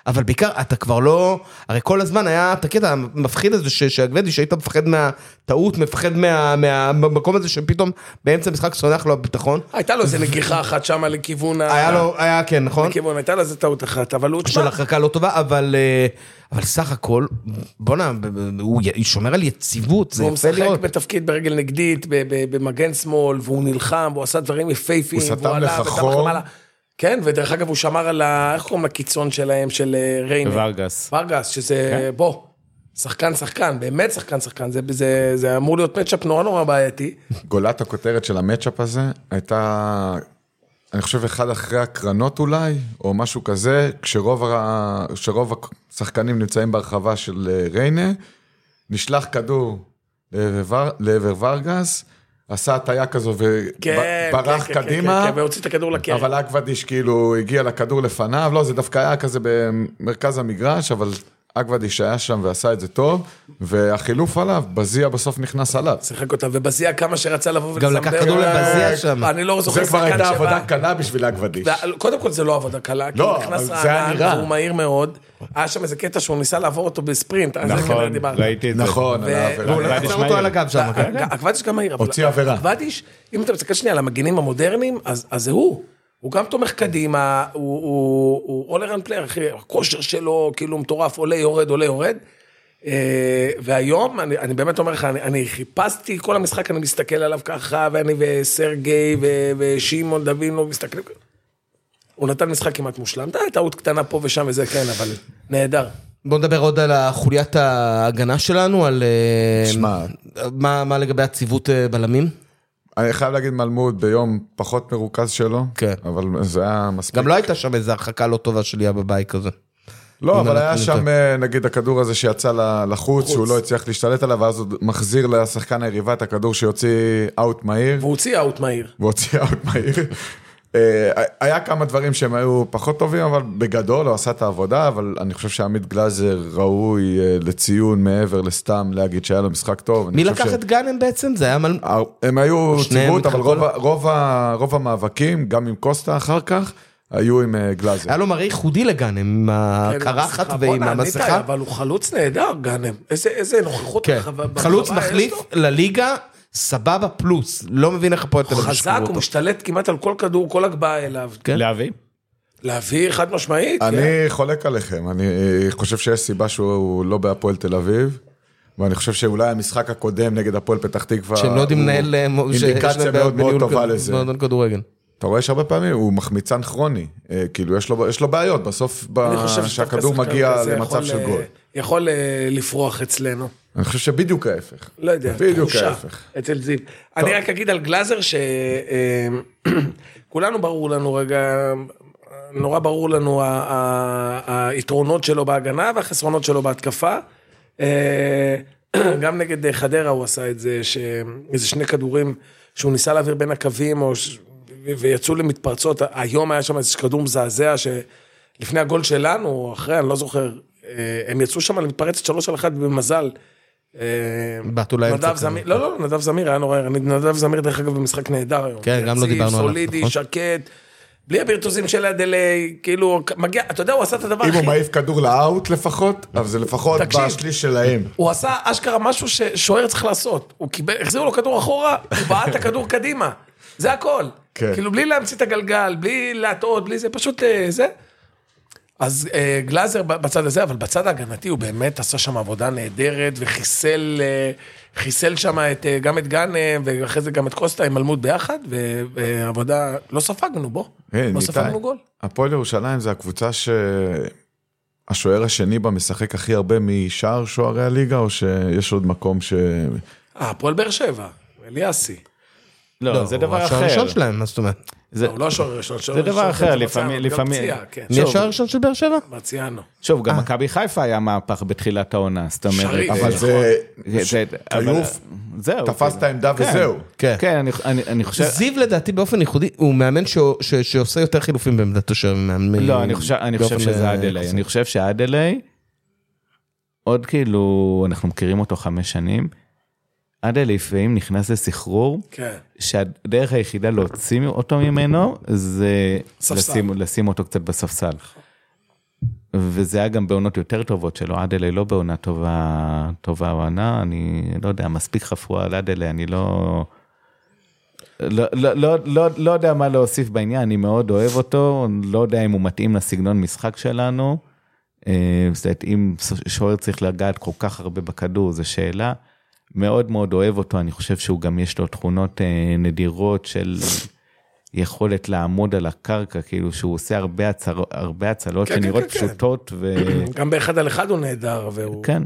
אבל בעיקר, אתה כבר לא, הרי כל הזמן היה, אתה קטע, מפחיד הזה שהגבדי, שהיית מפחד מהטעות, מפחד מהמקום הזה שפתאום באמצע משחק סונח לו הביטחון. הייתה לו איזה נגיחה אחת שמה לכיוון ה... היה לו, היה כן, נכון? לכיוון, הייתה לו איזה טעות אחת, אבל הוא... של הרחקה לא טובה, אבל, אבל סך הכל, בונה, הוא שומר על יציבות, זה יפה לראות. הוא משחק בתפקיד ברגל נגדית, במגן שמאל, והוא נלחם, והוא עשה דברים יפהפיים, הוא סתם לך חור. כן, ודרך אגב הוא שמר על ה... איך קוראים לקיצון שלהם, של ריינה? ורגס. ורגס, שזה, בוא, שחקן שחקן, באמת שחקן שחקן, זה, זה, זה אמור להיות מצ'אפ נורא נורא בעייתי. גולת הכותרת של המצ'אפ הזה, הייתה, אני חושב, אחד אחרי הקרנות אולי, או משהו כזה, כשרוב, ה... כשרוב השחקנים נמצאים ברחבה של ריינה, נשלח כדור לעבר, לעבר ורגס, עשה הטיה כזו וברח כן, קדימה, כן, כן, והוציא את הכדור לקרן. אבל אגבדיש כאילו הגיע לכדור לפניו, לא, זה דווקא היה כזה במרכז המגרש, אבל אגבדיש היה שם ועשה את זה טוב, והחילוף עליו, בזיה בסוף נכנס עליו. שיחק אותה, ובזיה כמה שרצה לבוא גם לקח כדור לבזיה שם. אני לא זוכר זה כבר הייתה עבודה קלה בשביל אגבדיש. קודם כל זה לא עבודה קלה, כי הוא נכנס רענן, הוא מהיר מאוד, היה שם איזה קטע שהוא ניסה לעבור אותו בספרינט, נכון, ראיתי את זה. נכון, והוא לא עצר אותו על הגב שם. אגבדיש גם מהיר. הוציא עבירה. אגבדיש, אם אתה מסתכל שנייה על המגינים המודרניים, אז זה הוא. הוא גם תומך קדימה, הוא all around player, אחי, הכושר שלו, כאילו מטורף, עולה, יורד, עולה, יורד. והיום, אני באמת אומר לך, אני חיפשתי כל המשחק, אני מסתכל עליו ככה, ואני וסרגי ושימון דווינו מסתכלים. הוא נתן משחק כמעט מושלם, די, טעות קטנה פה ושם וזה כן, אבל נהדר. בוא נדבר עוד על חוליית ההגנה שלנו, על שמה. מה לגבי הציוות בלמים? אני חייב להגיד מלמוד ביום פחות מרוכז שלו, כן. אבל זה היה מספיק. גם לא הייתה שם איזו הרחקה לא טובה שלי בבית כזה. לא, אבל היה שם נגיד הכדור הזה שיצא לחוץ, שהוא לא הצליח להשתלט עליו, ואז הוא מחזיר לשחקן היריבה את הכדור שיוציא אאוט מהיר. והוא הוציא אאוט מהיר. והוא הוציא אאוט מהיר. היה כמה דברים שהם היו פחות טובים, אבל בגדול הוא עשה את העבודה, אבל אני חושב שעמית גלאזר ראוי לציון מעבר לסתם להגיד שהיה לו משחק טוב. מי לקח את גאנם בעצם? זה היה מל... הם היו ציוות, אבל רוב המאבקים, גם עם קוסטה אחר כך, היו עם גלאזר. היה לו מראה ייחודי לגאנם, עם הקרחת ועם המסכה. אבל הוא חלוץ נהדר, גאנם. איזה נוכחות. חלוץ מחליף לליגה, סבבה פלוס, לא מבין איך הפועל תל אביב חזק, הוא משתלט כמעט על כל כדור, כל הגבהה אליו. להביא? להביא חד משמעית. אני חולק עליכם, אני חושב שיש סיבה שהוא לא בהפועל תל אביב, ואני חושב שאולי המשחק הקודם נגד הפועל פתח תקווה, שהם לא יודעים לנהל אינדיקציה מאוד מאוד טובה לזה. כדורגל. אתה רואה שהרבה פעמים הוא מחמיצן כרוני, כאילו יש לו, יש לו בעיות, בסוף שהכדור מגיע למצב של גול. יכול לפרוח אצלנו. אני חושב שבדיוק ההפך. לא יודע, בדיוק ההפך. אצל זיו. אני רק אגיד על גלאזר שכולנו ברור לנו רגע, נורא ברור לנו היתרונות שלו בהגנה והחסרונות שלו בהתקפה. גם נגד חדרה הוא עשה את זה, איזה שני כדורים שהוא ניסה להעביר בין הקווים, ויצאו למתפרצות. היום היה שם איזה כדור מזעזע, שלפני הגול שלנו, או אחרי, אני לא זוכר, הם יצאו שם למתפרצת שלוש על אחד במזל. בעט אולי נדב זמיר, לא, לא, נדב זמיר היה נורא, נדב זמיר דרך אגב במשחק נהדר היום. כן, גם לא דיברנו עליו. סולידי, שקט, בלי הבירטוזים של הדלי, כאילו, מגיע, אתה יודע, הוא עשה את הדבר הכי... אם הוא מעיף כדור לאוט לפחות, אבל זה לפחות בשליש שלהם. הוא עשה אשכרה משהו ששוער צריך לעשות. הוא קיבל, החזירו לו כדור אחורה, הוא בעט את הכדור קדימה. זה הכל. כאילו, בלי להמציא את הגלגל, בלי להטעות, בלי זה, פשוט זה. אז גלאזר בצד הזה, אבל בצד ההגנתי הוא באמת עשה שם עבודה נהדרת, וחיסל חיסל שם את, גם את גאנם, ואחרי זה גם את קוסטה עם מלמוד ביחד, ועבודה, לא ספגנו בו, לא ספגנו גול. הפועל ירושלים זה הקבוצה שהשוער השני בה משחק הכי הרבה משאר שוערי הליגה, או שיש עוד מקום ש... אה, הפועל באר שבע, אליאסי. לא, זה דבר אחר. השוער הראשון שלהם, מה זאת אומרת? לא, לא השוער הראשון. זה דבר אחר, לפעמים... מי השוער הראשון של באר שבע? מרציאנו. שוב, גם מכבי חיפה היה מהפך בתחילת העונה, זאת אומרת... אבל זה... טיוף, תפס את העמדה וזהו. כן, אני חושב... זיו לדעתי באופן ייחודי, הוא מאמן שעושה יותר חילופים בעמדתו של מאמן. לא, אני חושב שזה אדלי. אני חושב שאדלי, עוד כאילו, אנחנו מכירים אותו חמש שנים, אדלי לפעמים נכנס לסחרור, שהדרך היחידה להוציא אותו ממנו, זה לשים אותו קצת בספסל. וזה היה גם בעונות יותר טובות שלו, אדלה לא בעונה טובה, טובה או עונה, אני לא יודע, מספיק חפרו על אדלה, אני לא, לא, לא, לא, לא, לא יודע מה להוסיף בעניין, אני מאוד אוהב אותו, לא יודע אם הוא מתאים לסגנון משחק שלנו, זאת אומרת, אם שוער צריך לגעת כל כך הרבה בכדור, זו שאלה, מאוד מאוד אוהב אותו, אני חושב שהוא גם יש לו תכונות נדירות של יכולת לעמוד על הקרקע, כאילו שהוא עושה הרבה, הצל... הרבה הצלות כן, שנראות כן, כן, פשוטות. ו... גם באחד על אחד הוא נהדר. והוא... כן.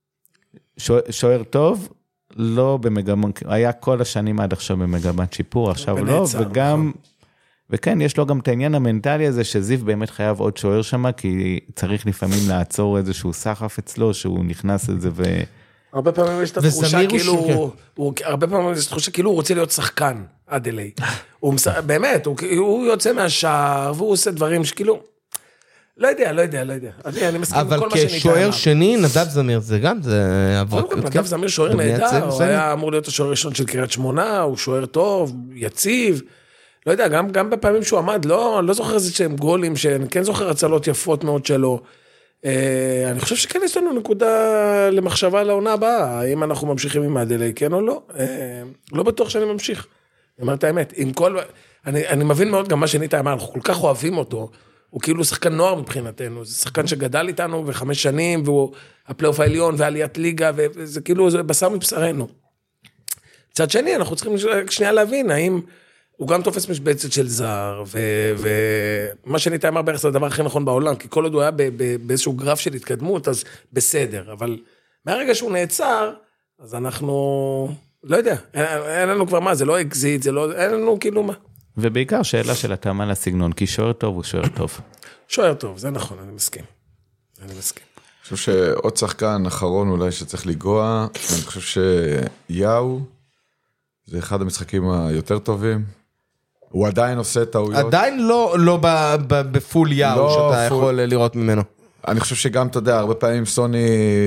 שוער טוב, לא במגמת, היה כל השנים עד עכשיו במגמת שיפור, עכשיו לא, ונעצר, וגם, נכון. וכן, יש לו גם את העניין המנטלי הזה, שזיו באמת חייב עוד שוער שמה, כי צריך לפעמים לעצור איזשהו סחף אצלו, שהוא נכנס לזה ו... הרבה פעמים יש את וזמיר התחושה הוא כאילו, שכן. הוא, הוא, הרבה פעמים יש את התחושה כאילו הוא רוצה להיות שחקן, עד אליי. הוא מס... באמת, הוא, הוא יוצא מהשער, והוא עושה דברים שכאילו, לא יודע, לא יודע, לא יודע. אני, אני מסכים עם אבל כל מה שניתן. כשוער שני, נדב זמיר זה גם, זה עבוד. קודם כל, נדב זמיר שוער נהדר, הוא היה אמור להיות השוער הראשון של קריית שמונה, הוא שוער טוב, יציב, לא יודע, גם, גם בפעמים שהוא עמד, לא, לא זוכר איזה שהם גולים, שאני כן זוכר הצלות יפות מאוד שלו. אני חושב שכן יש לנו נקודה למחשבה לעונה הבאה, האם אנחנו ממשיכים עם אדלי, כן או לא? לא בטוח שאני ממשיך. אני אומר את האמת, עם כל... אני, אני מבין מאוד גם מה שניתן אמר, אנחנו כל כך אוהבים אותו, הוא כאילו שחקן נוער מבחינתנו, זה שחקן שגדל איתנו וחמש שנים, והוא הפלייאוף העליון ועליית ליגה, וזה כאילו זה בשר מבשרנו. מצד שני, אנחנו צריכים שנייה להבין, האם הוא גם תופס משבצת של זר, ומה שניתן אמר בערך זה הדבר הכי נכון בעולם, כי כל עוד הוא היה באיזשהו גרף של התקדמות, אז בסדר, אבל מהרגע שהוא נעצר, אז אנחנו, לא יודע, אין לנו כבר מה, זה לא אקזיט, זה לא, אין לנו כאילו מה. ובעיקר שאלה של התאמה לסגנון, כי שוער טוב הוא שוער טוב. שוער טוב, זה נכון, אני מסכים. אני מסכים. אני חושב שעוד שחקן אחרון אולי שצריך לגוע, אני חושב שיאו, זה אחד המשחקים היותר טובים. הוא עדיין עושה טעויות. עדיין לא, לא בפול יאו, לא שאתה פול... יכול לראות ממנו. אני חושב שגם, אתה יודע, הרבה פעמים סוני,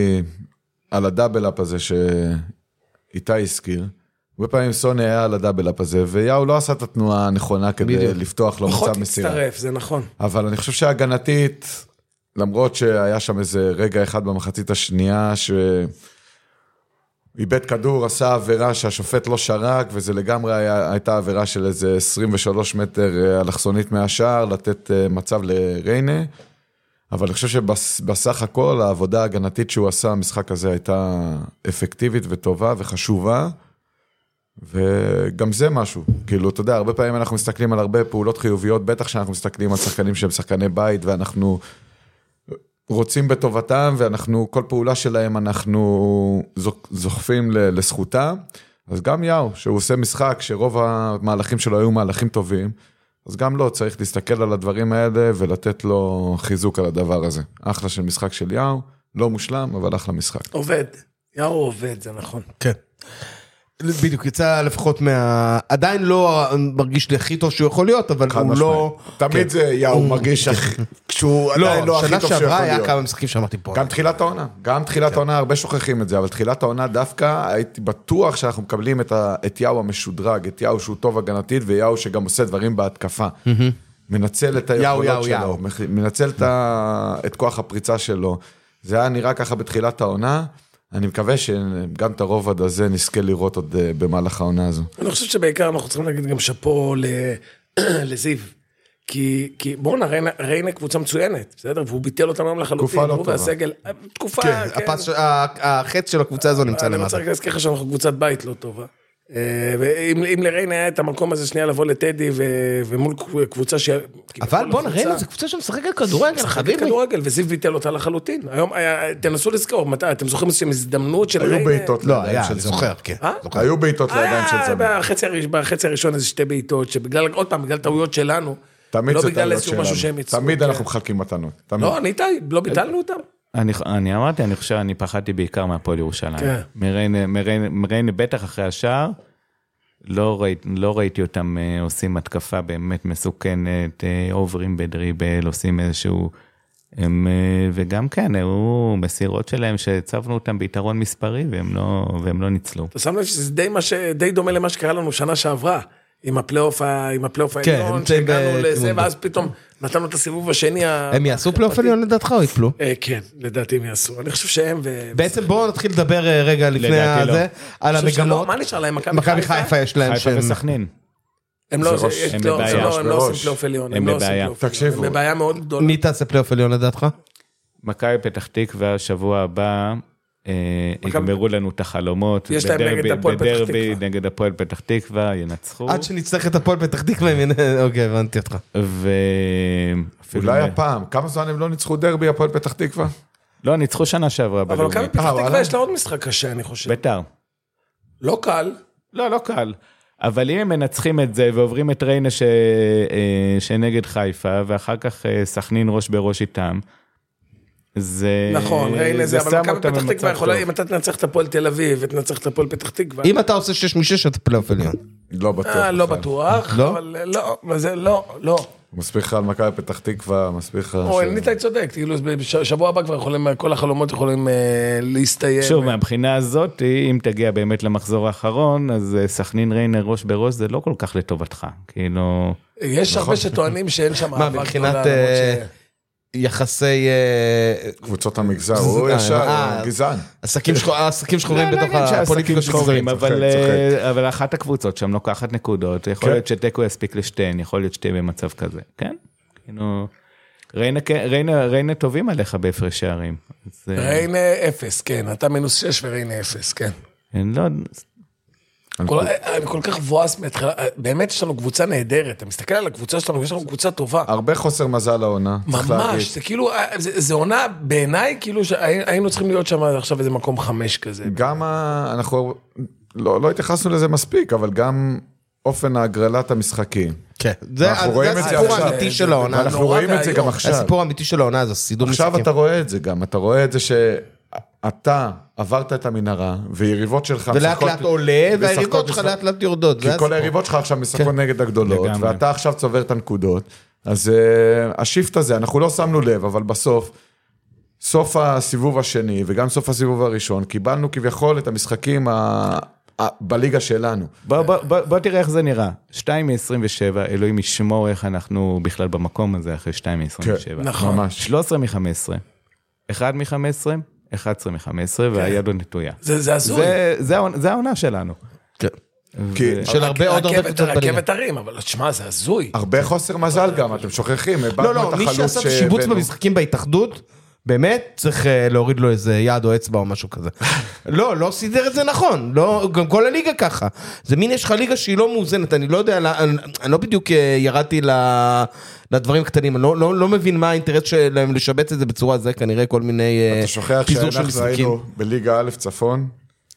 על הדאבל-אפ הזה שאיתי הזכיר, הרבה פעמים סוני היה על הדאבל-אפ הזה, ויאו לא עשה את התנועה הנכונה כדי בדיוק. לפתוח לו מצב מסירה. פחות תצטרף, זה נכון. אבל אני חושב שהגנתית, למרות שהיה שם איזה רגע אחד במחצית השנייה, ש... איבד כדור, עשה עבירה שהשופט לא שרק, וזה לגמרי היה, הייתה עבירה של איזה עשרים ושלוש מטר אלכסונית מהשער, לתת מצב לריינה, אבל אני חושב שבסך הכל, העבודה ההגנתית שהוא עשה, המשחק הזה הייתה אפקטיבית וטובה וחשובה, וגם זה משהו, כאילו, אתה יודע, הרבה פעמים אנחנו מסתכלים על הרבה פעולות חיוביות, בטח שאנחנו מסתכלים על שחקנים שהם שחקני בית, ואנחנו רוצים בטובתם, ואנחנו, כל פעולה שלהם אנחנו זוכפים לזכותם, אז גם יאו, שהוא עושה משחק, שרוב המהלכים שלו היו מהלכים טובים, אז גם לא, צריך להסתכל על הדברים האלה, ולתת לו חיזוק על הדבר הזה. אחלה של משחק של יאו, לא מושלם, אבל אחלה משחק. עובד, יאו עובד, זה נכון. כן. בדיוק, יצא לפחות מה... עדיין לא מרגיש לי הכי טוב שהוא יכול להיות, אבל הוא לא... תמיד זה יאו מרגיש שהוא עדיין לא הכי טוב שהוא יכול להיות. שנה שעברה היה כמה משחקים שאמרתי פה. גם תחילת העונה, גם תחילת העונה, הרבה שוכחים את זה, אבל תחילת העונה דווקא, הייתי בטוח שאנחנו מקבלים את יאו המשודרג, את יאו שהוא טוב הגנתית, ויאו שגם עושה דברים בהתקפה. מנצל את היכולות שלו, מנצל את כוח הפריצה שלו. זה היה נראה ככה בתחילת העונה, אני מקווה שגם את הרובד הזה נזכה לראות עוד במהלך העונה הזו. אני חושב שבעיקר אנחנו צריכים להגיד גם שפו לזיו, כי בואו נראה, ריינה קבוצה מצוינת, בסדר? והוא ביטל אותם היום לחלוטין. תקופה לא טובה. והסגל, תקופה, כן, החץ של הקבוצה הזו נמצא למטה. אני רוצה להזכיר לך שאנחנו קבוצת בית לא טובה. ואם לריינה היה את המקום הזה שנייה לבוא לטדי ומול קבוצה ש... אבל בוא נראה, זו קבוצה שמשחקת כדורגל, משחקת כדורגל, וזיו ביטל אותה לחלוטין. היום, תנסו לזכור, אתם זוכרים איזושהי הזדמנות של ריינה? היו בעיטות לידיים של זמיר. זוכר, כן. היו בעיטות לידיים של זמיר. בחצי הראשון איזה שתי בעיטות, שבגלל, עוד פעם, בגלל טעויות שלנו, לא בגלל איזשהו משהו שהם יצאו. תמיד אנחנו מחלקים מתנות. לא, אני איתי, לא ביטלנו אותם. אני, אני אמרתי, אני חושב, אני פחדתי בעיקר מהפועל ירושלים. כן. מריינה, מריינה, מריינה בטח אחרי השער, לא ראיתי, לא ראיתי אותם עושים התקפה באמת מסוכנת, עוברים בדריבל, עושים איזשהו, הם, וגם כן, היו מסירות שלהם שצבנו אותם ביתרון מספרי, והם לא, והם לא ניצלו. אתה שם לב שזה די, מה ש, די דומה למה שקרה לנו שנה שעברה, עם הפלייאוף, עם הפלייאוף כן, העליון, נמצאים שהגענו לזה, בכיוון. ואז פתאום נתנו את הסיבוב השני. הם יעשו פלייאוף עליון לדעתך או יפלו? אה, כן, לדעתי הם יעשו. אני חושב שהם ו... בעצם בואו נתחיל לדבר אה, רגע לפני לדעתי לא. הזה, על אני חושב שלא, המגמות. מה נשאר להם? מכבי חיפה יש להם חיפה שם. וסכנין. הם לא זה עושים- ראש. יש- הם לא, בבעיה. זה לא, הם לא עושים בראש. פלייאוף עליון. הם לא עושים בבעיה. פלייאוף עליון. תקשיבו. הם בבעיה מאוד גדולה. מי תעשה פלייאוף עליון לדעתך? מכבי פתח תקווה, שבוע הבא, אה, מכבי- יגמרו לנו את החלומות. יש להם בדרבי- נגד הפועל פתח בדרבי תקווה. נגד הפועל פתח תקווה, ינצחו. עד שנצטרך את הפועל פתח תקווה, הם ינ- אוקיי, הבנתי אותך. ואפילו... אולי הפעם, כמה זמן הם לא ניצחו דרבי הפועל פתח תקווה? לא, ניצחו שנה שעברה אבל בלאומית. מכבי פתח אה, תקווה וואלה. יש לה עוד משחק קשה, אני חושב. ביתר. לא קל. לא, לא קל. אבל אם הם מנצחים את זה ועוברים את ריינה ש... אה, שנגד חיפה, ואחר כך אה, סכנין ראש בראש איתם, זה... נכון, ריינה זה, אבל שם מכבי אותם פתח במצב תקווה יכולה, טוב. אם אתה תנצח את הפועל תל אביב, ותנצח את הפועל פתח תקווה. אם אתה עושה שש משש, אתה פלייאוף עליון. לא בטוח. אה, לא בכלל. בטוח, לא? אבל לא, אבל זה לא, לא. מספיק לך על מכבי פתח תקווה, מספיק לך... או, ש- ניתאי צודק, כאילו, בשבוע הבא כבר יכולים, כל החלומות יכולים אה, להסתיים. שוב, מהבחינה הזאת, אם תגיע באמת למחזור האחרון, אז אה, סכנין ריינה ראש בראש, זה לא כל כך לטובתך. כאילו... יש הרבה שטוענים שאין שם מה, אהבה מבחינת גדולה, אה, למרות ש- יחסי אה, קבוצות המגזר, הוא אה, ישר, אה, הוא גזען. עסקים שחור- עסקים שחורים בתוך הפוליטיקה שהעסקים של שחורים, ישראל. אבל, צוחק, צוחק. אה, אבל אחת הקבוצות שם לוקחת נקודות, יכול כן. להיות שטקו יספיק לשתיהן, יכול להיות שתהיה במצב כזה, כן? כאילו, ריינה, ריינה, ריינה טובים עליך בהפרש שערים. אז, אה, ריינה אפס, כן, אתה מינוס שש וריינה אפס, כן. אני לא... כל- אני כל כך מבואס מהתחלה, באמת יש לנו קבוצה נהדרת, אתה מסתכל על הקבוצה שלנו, יש לנו קבוצה טובה. הרבה חוסר מזל לעונה. צריך להגיד. ממש, זה כאילו, זה זה עונה בעיניי, כאילו שהיינו צריכים להיות שם עכשיו איזה מקום חמש כזה. גם ה... אנחנו לא, לא התייחסנו לזה מספיק, אבל גם אופן הגרלת המשחקים. כן, זה אנחנו זה רואים את זה הסיפור עכשיו. האמיתי זה- של זה- העונה. אנחנו נורא רואים את זה ואיום. גם עכשיו. הסיפור האמיתי של העונה זה סידור עכשיו משחקים. אתה רואה את זה גם, אתה רואה את זה שאתה עברת את המנהרה, ויריבות שלך... ולאט משחקות- לאט עולה, משחקות והיריבות שלך משחק- לאט לאט יורדות. כי זה כל הסיפור. היריבות שלך עכשיו משחקות נגד הגדולות, לגמרי. ואתה עכשיו צובר את הנקודות. אז uh, השיפט הזה, אנחנו לא שמנו לב, אבל בסוף, סוף הסיבוב השני, וגם סוף הסיבוב הראשון, קיבלנו כביכול את המשחקים ה... ה... בליגה שלנו. בוא, בוא, בוא, בוא תראה איך זה נראה. שתיים מ-עשרים ושבע, אלוהים ישמור איך אנחנו בכלל במקום הזה אחרי שתיים מ-עשרים ושבע. כן, נכון. ממש. שלוש עשרה מ-חמש עשרה, אחד מ-חמש עשרה, אחד עשרה מ-חמש עשרה, והיד עוד נטויה. זה זה הזוי. זה, זה, העונה- זה העונה שלנו. כן. כי של הרבה עוד הרבה הרכבת- קבוצות בליגה. הרכבת הרים, אבל תשמע, זה הזוי. הרבה חוסר מזל גם, אתם שוכחים. לא, לא, מי שעשה את השיבוץ במשחקים בהתאחדות, באמת צריך אה, להוריד לו איזה יד או אצבע או משהו כזה. לא, לא סידר את זה נכון, לא, גם כל הליגה ככה. זה מין, יש לך ליגה שהיא לא מאוזנת, אני לא יודע, אני, אני לא בדיוק אה, ירדתי ל, לדברים הקטנים, אני לא, לא, לא מבין מה האינטרס שלהם לשבץ את זה בצורה זה, כנראה כל מיני אה, אתה שוכח פיזור של שאנחנו משחקים. היינו בליגה א' צפון,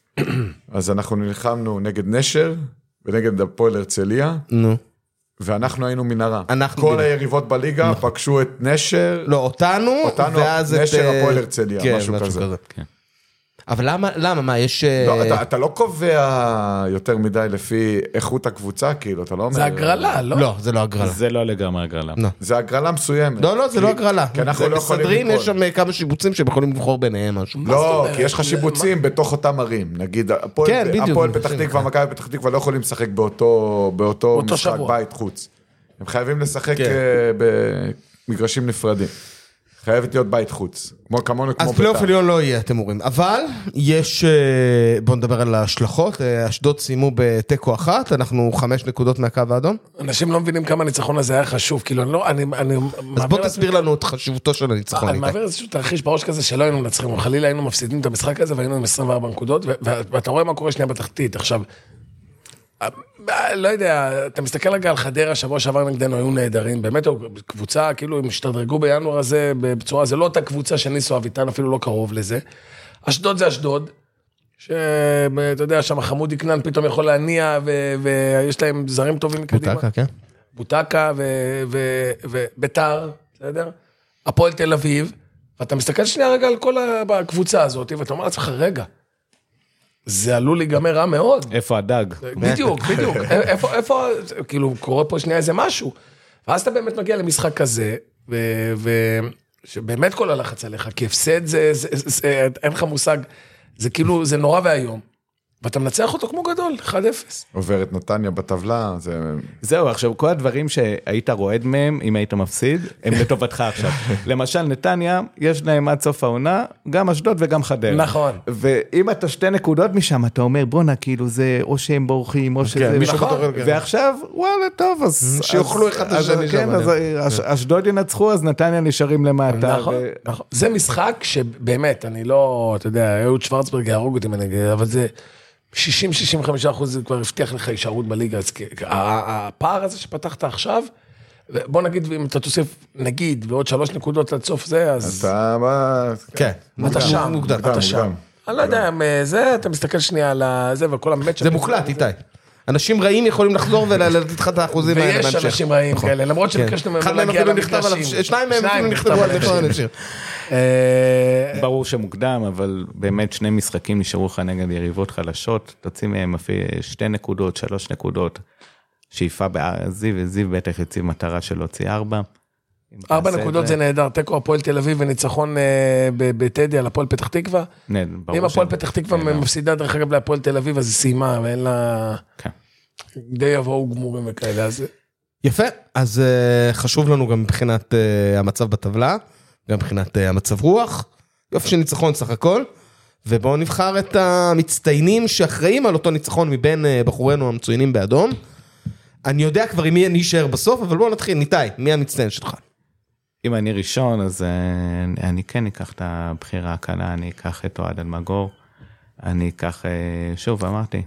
אז אנחנו נלחמנו נגד נשר ונגד הפועל הרצליה, נו. ואנחנו היינו מנהרה. אנחנו כל מנהרה. היריבות בליגה פגשו את נשר, לא, אותנו, אותנו, ואז את... נשר, אה, הפועל הרצליה, כן, משהו כזה. כן. אבל למה, למה, מה, יש... אה, לא, אתה, אתה לא קובע יותר מדי לפי איכות הקבוצה, כאילו, אתה לא אומר... זה הגרלה, לא? לא, זה לא הגרלה. זה לא לגמרי הגרלה. לא. זה הגרלה מסוימת. לא, לא, זה כי- לא הגרלה. כי אנחנו זה לא יכולים מסדרים, ליפול. יש שם כמה שיבוצים שהם יכולים לבחור ביניהם משהו. לא, זאת אומרת? כי יש לך שיבוצים בתוך אותם ערים. נגיד, הפועל כן, בדיוק. הפועל פתח תקווה, מכבי פתח תקווה לא יכולים לשחק באותו באותו באותו משחק שבוע. בית חוץ. הם חייבים לשחק כן. אה, במגרשים נפרדים. חייבת להיות בית חוץ. כמו כמונו, כמו אז פלייאוף בית"ר. עליון לא יהיה, אתם אומרים. אבל יש, אה, בואו נדבר על ההשלכות. אה, אשדוד סיימו בתיקו אחת, אנחנו חמש נקודות מהקו האדום. אנשים לא מבינים כמה הניצחון הזה היה חשוב, כאילו, אני לא, אני... אני אז בוא תסביר לנו את חשיבותו של הניצחון. אני איתי. מעביר איזשהו תרחיש בראש כזה שלא היינו מנצחים, חלילה היינו מפסידים את המשחק הזה והיינו עם עשרים וארבע נקודות, ו- ואתה רואה מה קורה שנייה בתחתית. עכשיו, לא יודע, אתה מסתכל רגע על חדרה, שבוע שעבר נגדנו היו נהדרים, באמת קבוצה, כאילו הם השתדרגו בינואר הזה בצורה, זה לא אותה קבוצה שניסו אביטן, אפילו לא קרוב לזה. אשדוד זה אשדוד, שאתה יודע, שם חמודי כנען פתאום יכול להניע, ו- ויש להם זרים טובים מקדימה. בוטקה, כן. בוטקה וביתר, בסדר? הפועל תל אביב, ואתה מסתכל שנייה רגע על כל הקבוצה הזאת, ואתה אומר לעצמך, רגע, זה עלול להיגמר רע מאוד. איפה הדג? בדיוק, בדיוק. איפה, איפה, כאילו, קורה פה שנייה איזה משהו. ואז אתה באמת מגיע למשחק כזה, ושבאמת כל הלחץ עליך, כי הפסד זה, זה, זה, אין לך מושג, זה כאילו, זה נורא והיום. ואתה מנצח אותו כמו גדול, אחד אפס. עובר את נתניה בטבלה, זה... זהו, עכשיו, כל הדברים שהיית רועד מהם, אם היית מפסיד, הם לטובתך עכשיו. למשל, נתניה, יש להם עד סוף העונה, גם אשדוד וגם חדרה. נכון. ואם אתה שתי נקודות משם, אתה אומר, בוא כאילו זה, או שהם בורחים, או שזה... נכון. ועכשיו, וואלה, טוב, אז... שיוכלו אחד את השני שם. כן, אז אשדוד ינצחו, אז נתניה נשארים למטה. נכון, נכון. זה משחק שבאמת, אני לא, אתה יודע, אהוד שוורצברג יהרוג אותי מנגד, אבל זה... שישים שישים וחמישה אחוז זה כבר הבטיח לך הישארות בליגה, אז הפער הזה שפתחת עכשיו, בוא נגיד, אם אתה תוסיף, נגיד, ועוד שלוש נקודות עד סוף זה, אז... אתה... כן. אתה שם, אתה שם. אני לא יודע, זה, אתה מסתכל שנייה על זה, וכל האמת... זה מוקלט, איתי. אנשים רעים יכולים לחזור ולתת לך את האחוזים האלה בהמשך. ויש אנשים רעים כאלה, למרות שביקשנו מהם להגיע למגרשים. שניים מהם אפילו נכתבו על נכתוב אנשים. ברור שמוקדם, אבל באמת שני משחקים נשארו לך נגד יריבות חלשות, תוציא מהם אפילו שתי נקודות, שלוש נקודות, שאיפה בזיו, וזיו בטח יוציא מטרה של להוציא ארבע. ארבע נקודות זה נהדר, תיקו הפועל תל אביב וניצחון בטדי על הפועל פתח תקווה. אם הפועל פתח תקווה מפסידה דרך אגב להפועל תל אביב, אז היא סיימה ואין לה... די יבואו גמורים וכאלה. יפה, אז חשוב לנו גם מבחינת המצב בטבלה, גם מבחינת המצב רוח, יופי של ניצחון סך הכל, ובואו נבחר את המצטיינים שאחראים על אותו ניצחון מבין בחורינו המצוינים באדום. אני יודע כבר עם מי אני אשאר בסוף, אבל בואו נתחיל, ניתאי, מי המצטיין שלך? אם אני ראשון, אז אני כן אקח את הבחירה הקלה, אני אקח את אוהד אלמגור, אני אקח, שוב, אמרתי,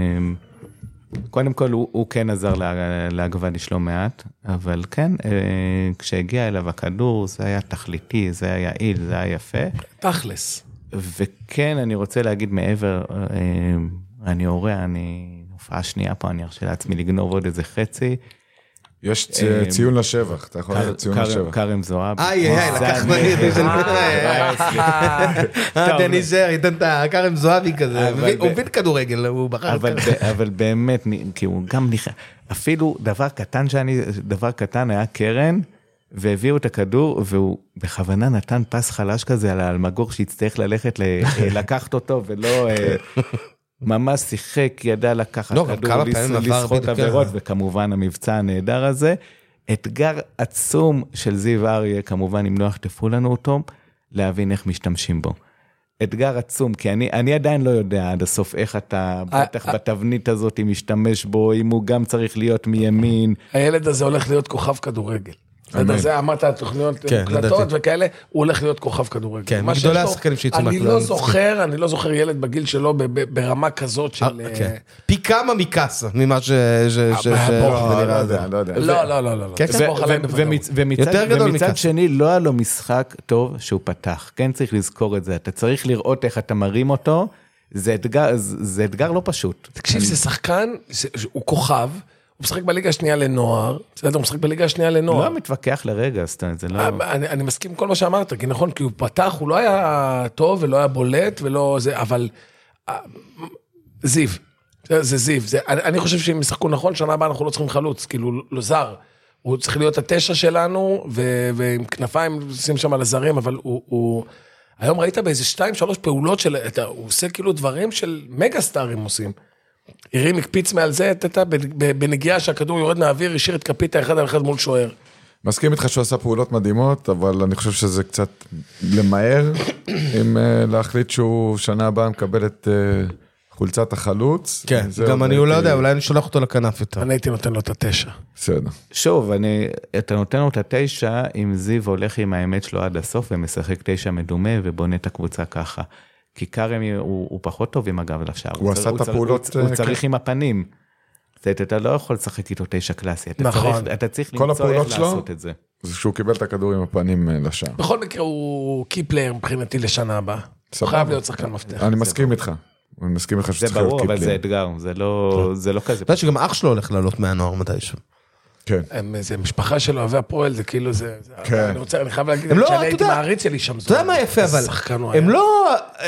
קודם כל הוא, הוא כן עזר לה, להגוון לשלום מעט, אבל כן, כשהגיע אליו הכדור, זה היה תכליתי, זה היה יעיל, זה היה יפה. תכלס. וכן, אני רוצה להגיד מעבר, אני הורא, אני הופעה שנייה פה, אני ארשה לעצמי לגנוב עוד איזה חצי. יש ציון לשבח, אתה יכול להגיד ציון לשבח. קרם זועבי. איי, איי, לקח נגיד. דני זר, ייתן את הקרם זועבי כזה. הוא מבין כדורגל, הוא בחר. אבל באמת, כי הוא גם נכנס, אפילו דבר קטן שאני, דבר קטן היה קרן, והביאו את הכדור, והוא בכוונה נתן פס חלש כזה על האלמגור, שהצטרך ללכת לקחת אותו, ולא... ממש שיחק, ידע לקחת כדור, לסחוט עבירות, וכמובן המבצע הנהדר הזה. אתגר עצום של זיו אריה, כמובן אם לא יחטפו לנו אותו, להבין איך משתמשים בו. אתגר עצום, כי אני, אני עדיין לא יודע עד הסוף איך אתה בטח בתבנית הזאת משתמש בו, אם הוא גם צריך להיות מימין. הילד הזה הולך להיות כוכב כדורגל. זה אמרת התוכניות מוקלטות וכאלה, הוא הולך להיות כוכב כדורגל. כן, מגדולי השחקנים שיצאו מהכלל. אני לא זוכר, אני לא זוכר ילד בגיל שלו ברמה כזאת של... פי כמה מקאסה, ממה ש... לא, לא, לא, לא, לא. ומצד שני, לא היה לו משחק טוב שהוא פתח. כן צריך לזכור את זה. אתה צריך לראות איך אתה מרים אותו. זה אתגר לא פשוט. תקשיב, זה שחקן, הוא כוכב, הוא משחק בליגה השנייה לנוער, בסדר, הוא משחק בליגה השנייה לנוער. לא מתווכח לרגע, זה לא... אני, אני מסכים עם כל מה שאמרת, כי נכון, כי הוא פתח, הוא לא היה טוב, ולא היה בולט, ולא זה, אבל... זיו, זה זיו, זה, אני, אני חושב שאם משחקו נכון, שנה הבאה אנחנו לא צריכים חלוץ, כאילו, לא זר. הוא צריך להיות התשע שלנו, ו, ועם כנפיים, שים שם על הזרים, אבל הוא... הוא היום ראית באיזה שתיים, שלוש פעולות של... הוא עושה כאילו דברים של מגה סטארים עושים. הרים הקפיץ מעל זה, אתה בנגיעה שהכדור יורד מהאוויר, השאיר את קפיטה אחד על אחד מול שוער. מסכים איתך שהוא עשה פעולות מדהימות, אבל אני חושב שזה קצת למהר, אם להחליט שהוא שנה הבאה מקבל את חולצת החלוץ. כן, גם אני לא יודע, אולי אני שולח אותו לכנף יותר. אני הייתי נותן לו את התשע. בסדר. שוב, אתה נותן לו את התשע, אם זיו הולך עם האמת שלו עד הסוף, ומשחק תשע מדומה, ובונה את הקבוצה ככה. כי קרם הוא, הוא פחות טוב עם הגב לשער. הוא עשה את הפעולות... הוא צריך עם הפנים. אתה לא יכול לשחק איתו תשע קלאסי. נכון. אתה צריך למצוא איך לעשות את זה. זה שהוא קיבל את הכדור עם הפנים לשער. בכל מקרה הוא קי פלייר מבחינתי לשנה הבאה. הוא חייב להיות שחקן מפתח. אני מסכים איתך. אני מסכים איתך שצריך להיות קי פלייר. זה ברור, אבל זה אתגר. זה לא כזה. אתה יודע שגם אח שלו הולך לעלות מהנוער מתישהו. כן. זה משפחה של אוהבי הפועל, זה כאילו זה... כן. אני רוצה, אני חייב להגיד, שאני הייתי מעריץ שלי שם. אתה יודע מה יפה, אבל... הם לא...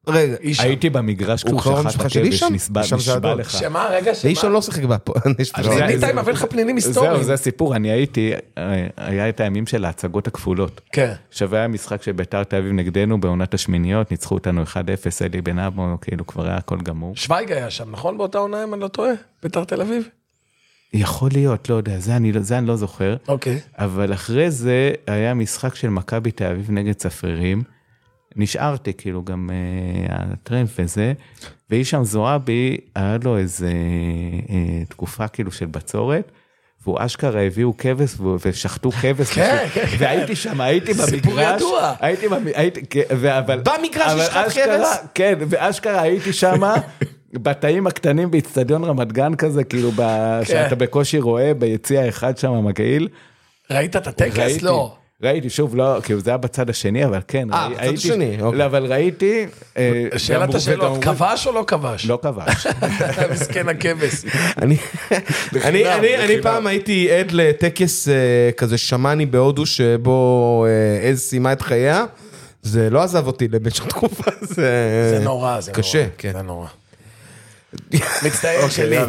רגע, אישם. הייתי במגרש הוא כשהוא קרוב שחט משפחה את של הכבש, אישם? נשבע אישם זה נשבע אדון. לך. שמה, רגע, שמה? אישם לא שיחק בה פה. ניתאי מביא לך פנינים זהו, היסטוריים. זה הסיפור, אני הייתי, היה את הימים של ההצגות הכפולות. כן. עכשיו היה משחק של ביתר תל אביב נגדנו בעונת השמיניות, ניצחו אותנו אחד אפס, אלי בן אבו, כאילו כבר היה הכל גמור. שוויג היה שם, נכון? באותה עונה, אם אני לא טועה? ביתר תל אביב? יכול להיות, לא יודע, זה אני, זה אני לא זוכר. אוקיי. אבל אחרי זה היה משחק של מכבי תל אביב נגד צפרירים, נשארתי כאילו גם uh, הטרמפ וזה, ואישם זועבי, היה לו איזה uh, תקופה כאילו של בצורת, והוא אשכרה הביאו כבש ושחטו כבש. כן, כן. והייתי שם, הייתי במגרש. סיפור ידוע. הייתי, הייתי, אבל... במגרש יש לך כבש? כן, ואשכרה הייתי שם, בתאים הקטנים באצטדיון רמת גן כזה, כאילו שאתה בקושי רואה, ביציע אחד שם מגעיל. ראית את הטקס? לא. ראיתי, שוב, לא, כאילו זה היה בצד השני, אבל כן, אה, בצד השני, אוקיי. אבל ראיתי... שאלת השאלות, כבש או לא כבש? לא כבש. מסכן הכבש. אני, אני, אני, אני פעם הייתי עד לטקס כזה שמאני בהודו, שבו עז סיימה את חייה, זה לא עזב אותי למשך תקופה, זה... זה נורא, זה נורא. קשה, כן. זה נורא. מצטער שלי.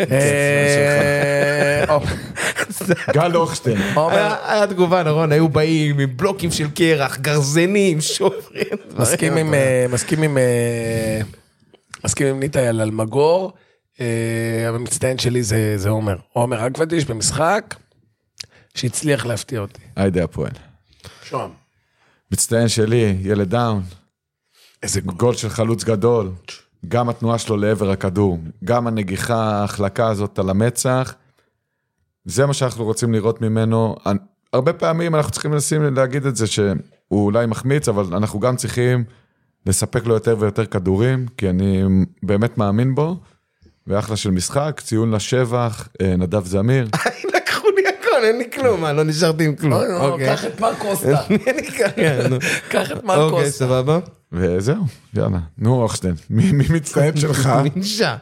גל אוכשטיין. היה תגובה, נכון, היו באים עם בלוקים של קרח, גרזנים, שוברים. מסכים עם, מסכים עם, מסכים עם ניתאי על אלמגור, המצטיין שלי זה עומר. עומר אגבדיש במשחק, שהצליח להפתיע אותי. היידה הפועל. שום. מצטיין שלי, ילד דאון. איזה גול של חלוץ גדול. גם התנועה שלו לעבר הכדור, גם הנגיחה, ההחלקה הזאת על המצח, זה מה שאנחנו רוצים לראות ממנו. הרבה פעמים אנחנו צריכים לשים, להגיד את זה שהוא אולי מחמיץ, אבל אנחנו גם צריכים לספק לו יותר ויותר כדורים, כי אני באמת מאמין בו, ואחלה של משחק, ציון לשבח, נדב זמיר. לקחו לי הכל, אין לי כלום, אני לא נשארתי עם כלום. קח את מר קוסטה. קח את מר אוקיי, קוסטה. סבבה. וזהו, יאללה. נו, אוכשטיין, מי מצטיין שלך? מינשה.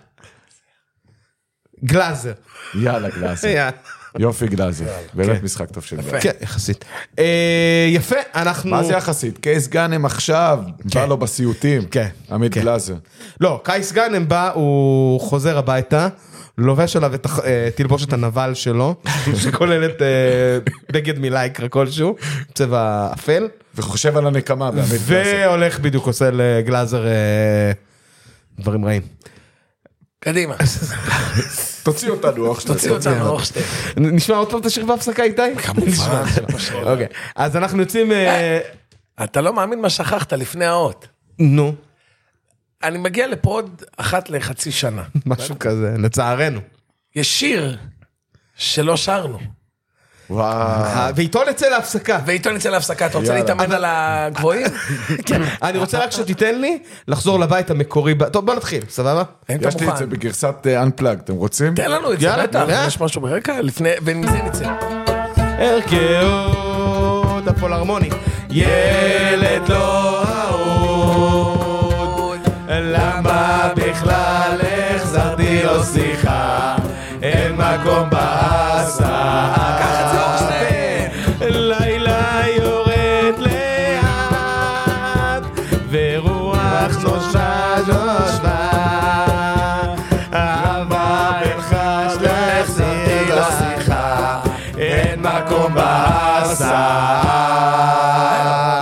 גלאזר. יאללה, גלאזר. יופי גלאזר. באמת משחק טוב של גלאזר. כן, יחסית. יפה, אנחנו... מה זה יחסית? קייס גאנם עכשיו, בא לו בסיוטים. כן. עמית גלאזר. לא, קייס גאנם בא, הוא חוזר הביתה, לובש עליו את תלבושת הנבל שלו, שכוללת בגד מלייקרה כלשהו, צבע אפל. וחושב על הנקמה בעמית גלאזר. והולך בדיוק, עושה לגלאזר דברים רעים. קדימה. תוציא אותנו, אוכשטיין. תוציא אותנו, אוכשטיין. נשמע עוד פעם את השיר בהפסקה איתי? כמובן. אוקיי, אז אנחנו יוצאים... אתה לא מאמין מה שכחת לפני האות. נו. אני מגיע לפה עוד אחת לחצי שנה. משהו כזה, לצערנו. יש שיר שלא שרנו. וואו. ואיתו נצא להפסקה. ואיתו נצא להפסקה, אתה רוצה להתאמן על הגבוהים? אני רוצה רק שתיתן לי לחזור לבית המקורי. טוב, בוא נתחיל, סבבה? אין יש לי את זה בגרסת Unplugged, אתם רוצים? תן לנו את זה, יאללה, בטח. יאללה. יש משהו ברקע? לפני, ומזה נצא. ערכאות הפולהרמוני. ילד לא אהוד, למה בכלל החזרתי לו שיחה, אין מקום בהסעה. קח את זה אוכשטיין. לילה יורד לאט, ורוח נושבה נושבה, אהבה בלחש להחזיר לו שיחה, אין מקום בהסעה.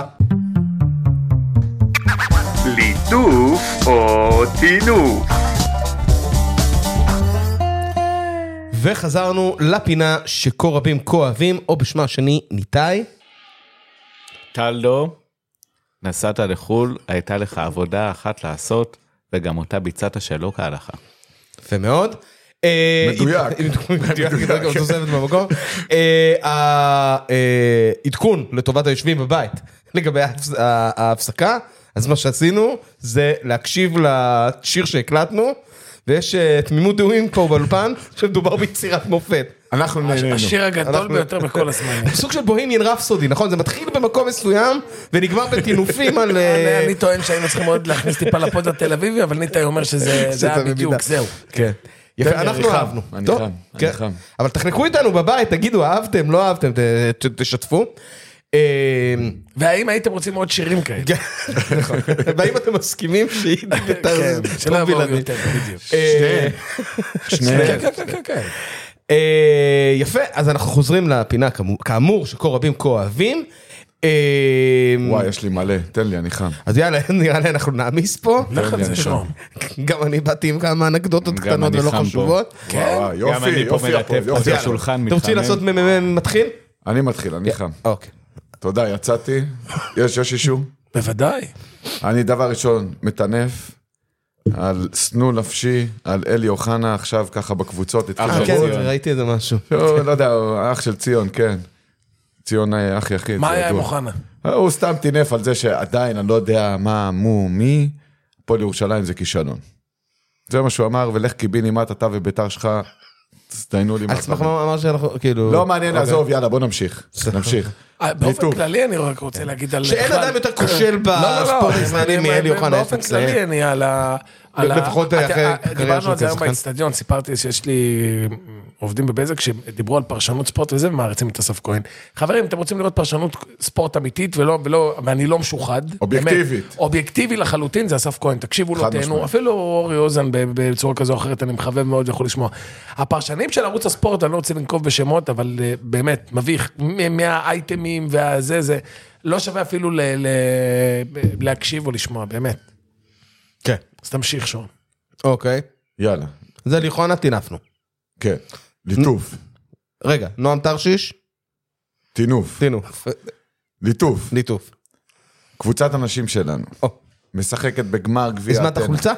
ליטוף או טינוף. וחזרנו לפינה שכה רבים כה אוהבים, או בשמה השני ניתאי. טלדו, נסעת לחול, הייתה לך עבודה אחת לעשות, וגם אותה ביצעת שלא כהלכה. יפה מאוד. מדויק. מדויק, גם תוספת במקום. העדכון לטובת היושבים בבית, לגבי ההפסקה, אז מה שעשינו זה להקשיב לשיר שהקלטנו, ויש תמימות דעים פה באולפן, שמדובר ביצירת מופת. אנחנו נהנינו. השיר הגדול ביותר בכל הזמנים. סוג של בוהמיאן רפסודי, נכון? זה מתחיל במקום מסוים, ונגמר בטינופים על... אני טוען שהיינו צריכים עוד להכניס טיפה לפוד התל אביבי, אבל ניתאי אומר שזה היה בדיוק, זהו. כן. יפה, אנחנו אהבנו. אני טוב, חם, כן. אני חם. אבל תחנקו איתנו בבית, תגידו, אהבתם, לא אהבתם, ת- ת- תשתפו. והאם הייתם רוצים עוד שירים כאלה? והאם אתם מסכימים שהיא בית"ר כן, שלא טוב יבואו בלעדי? יותר, בדיוק. שניהם. כן, כן, כן, כן. אה, יפה, אז אנחנו חוזרים לפינה כאמור- כאמור שכה רבים כה אוהבים. אה, וואי, יש לי מלא, תן לי, אני חם. אז יאללה, נראה לי אנחנו נעמיס פה. לך על זה, שרון. גם אני באתי עם כמה אנקדוטות גם קטנות אני ולא חם פה. חשובות. כן? וואי, יופי, גם אני פה יופי, מלטף הפועל, פה יופי. את יאללה. השולחן אתם רוצים מתחמם. לעשות מ-מ-מ מתחיל? אני מתחיל, אני חם. אוקיי. תודה, יצאתי. יש, יש אישור? בוודאי. אני דבר ראשון מטנף על סנו נפשי, על אלי אוחנה, עכשיו ככה בקבוצות. התחיל אה, כן, לרוץ. ראיתי איזה משהו. לא לא יודע, הוא אח של ציון, כן. ציון אה, אח יחיד. מה זה היה עם ידוע. אוחנה? הוא סתם טינף על זה שעדיין, אני לא יודע מה, מו, מי, הפועל ירושלים זה כישלון. זה מה שהוא אמר, ולך קיבינימט, אתה וביתר שלך, תסתיינו לי. על סמך מה אמר שאנחנו, כאילו... לא מעניין, אוקיי. עזוב, יאללה, בוא נמשיך. נמשיך. אה, באופן ליטוף. כללי אני רק רוצה להגיד על... שאין בכלל- אדם יותר כושל לא, לא, לא. בספורט הישראלי אני- מאלי אוחנה, באופן יש לציין. כללי אני על ה... על ה- לפחות אתה- אחרי אה, קריירה דיברנו של על זה היום כשחקן. באצטדיון, סיפרתי שיש לי עובדים בבזק שדיברו על פרשנות ספורט וזה, ומעריצים את אסף כהן. חברים, אתם רוצים לראות פרשנות ספורט אמיתית, ולא, ולא, ואני לא משוחד. אובייקטיבית. באמת, אובייקטיבי לחלוטין זה אסף כהן, תקשיבו לו, חד תהנו, משמעית. אפילו אורי אוזן ב- בצורה כזו או אחרת, אני מחבב מאוד ויכול לשמוע. הפרשנים של ערוץ הספורט, אני לא רוצה לנקוב בשמות, אבל אה, באמת, מביך, מ- מהאייטמים והזה, זה לא שווה אפילו ל- ל- להקשיב או לשמוע, באמת. כן. אז תמשיך שון. אוקיי. יאללה, זה ליחונה טינפנו. כן. ליטוף, רגע, נועם תרשיש, טינוף, טינוף, ליטוף. ליטוף. קבוצת הנשים שלנו, או, משחקת בגמר גביע הזמנת אתנה. חולצה?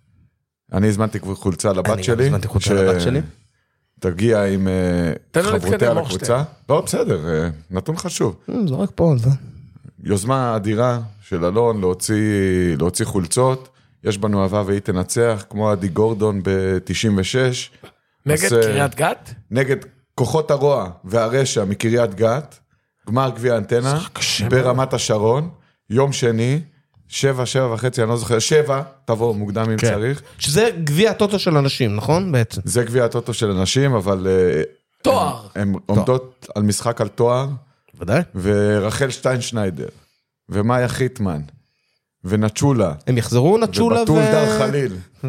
אני הזמנתי חולצה לבת אני גם שלי. הזמנתי חולצה לבת שלי. תגיע עם אה, תן לו חברותיה להתקדם, לקבוצה. לא, בסדר, אה, נתון חשוב. אה, זורק פה, זה. יוזמה אדירה של אלון להוציא, להוציא חולצות. יש בנו אהבה והיא תנצח, כמו עדי גורדון ב-תשעים ושש. נגד עושה- קריית גת? נגד כוחות הרוע והרשע מקריית גת, גמר גביע אנטנה, קשה ברמת השרון, יום שני, שבע, שבע וחצי, אני לא זוכר, שבע, תבוא מוקדם אם כן. צריך. שזה גביע הטוטו של אנשים, נכון? בעצם. זה גביע הטוטו של אנשים, אבל אה, תואר. הן עומדות על משחק על תואר, ודאי. ורחל שטיינשניידר, ומאיה חיטמן, ונצ'ולה, הם יחזרו נצ'ולה ו... ובתול דר חליל.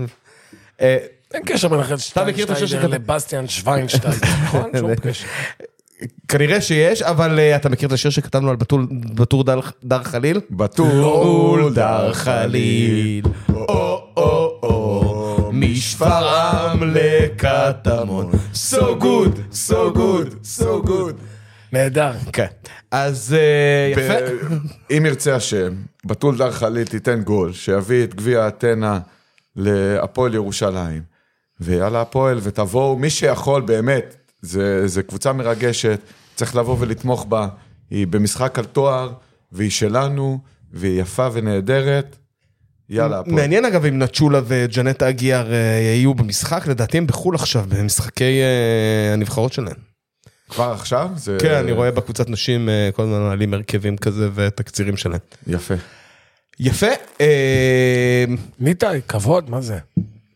אה, אין קשר בין אחת מכיר את השיר שטיינשטיידר שכתב- לבסטיאן שוויינשטיין, נכון? שום קשר. כנראה שיש, אבל אה, אתה מכיר את השיר שכתבנו על בתול- בתור דר- דר חליל? בתול דר חליל, או או או, משפרעם לקטמון, so good, so good, so good. נהדר. כן, אז אה, יפה. ב- אם ירצה השם, בתול דר חליל תיתן גול, שיביא את גביע אתנה להפועל ירושלים, ויאללה הפועל, ותבואו, מי שיכול באמת, זה, זה קבוצה מרגשת, צריך לבוא ולתמוך בה, היא במשחק על תואר, והיא שלנו, והיא יפה ונהדרת, יאללה הפועל. מעניין אגב אם נצ'ולה וג'נט אגיאר אה, יהיו במשחק, לדעתי הם בחול עכשיו, במשחקי אה, הנבחרות שלהם. כבר עכשיו? זה... כן, אני רואה בקבוצת נשים אה, כל הזמן מעלים הרכבים כזה ותקצירים שלהם. יפה. יפה. אה, ניתאי, כבוד, מה זה?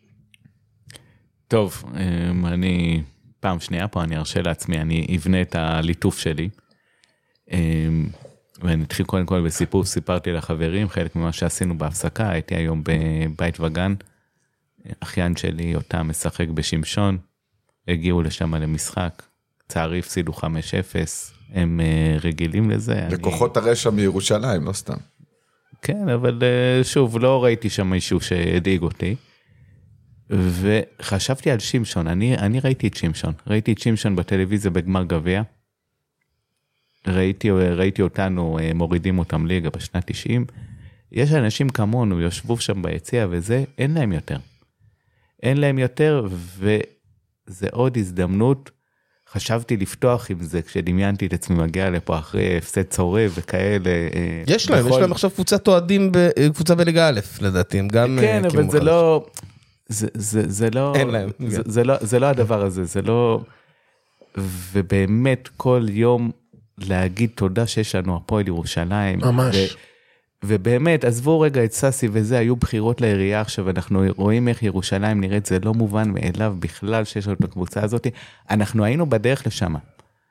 טוב, אמ, אני פעם שנייה פה, אני ארשה לעצמי, אני אבנה את הליטוף שלי. אמ, ואני אתחיל קודם כל בסיפור, סיפרתי לחברים, חלק ממה שעשינו בהפסקה, הייתי היום בבית וגן, אחיין שלי, אותם משחק בשמשון, הגיעו לשם למשחק, צערי הפסידו חמש אפס, הם אה, רגילים לזה. אני- לכוחות הרשע מירושלים, לא סתם. כן, אבל אה, שוב, לא ראיתי שם מישהו שהדאיג אותי. וחשבתי על שמשון, אני, אני ראיתי את שמשון, ראיתי את שמשון בטלוויזיה בגמר גביע, ראיתי, ראיתי אותנו מורידים אותם ליגה בשנת תשעים, יש אנשים כמונו, יושבו שם ביציע וזה, אין להם יותר. אין להם יותר, וזה עוד הזדמנות, חשבתי לפתוח עם זה, כשדמיינתי את עצמי מגיע לפה אחרי הפסד צורב וכאלה. יש להם, יש בכל- להם עכשיו קבוצת אוהדים, קבוצה בליגה א', לדעתי, הם גם... כן, אה, אבל הקימו זה מחדש. לא, זה, זה, זה לא, אין להם, זה, כן. זה לא, זה לא הדבר הזה, זה לא, ובאמת כל יום להגיד תודה שיש לנו הפועל ירושלים. ממש. ו, ובאמת, עזבו רגע את ססי וזה, היו בחירות לעירייה עכשיו, אנחנו רואים איך ירושלים נראית, זה לא מובן מאליו בכלל שיש לנו את הקבוצה הזאת, אנחנו היינו בדרך לשם.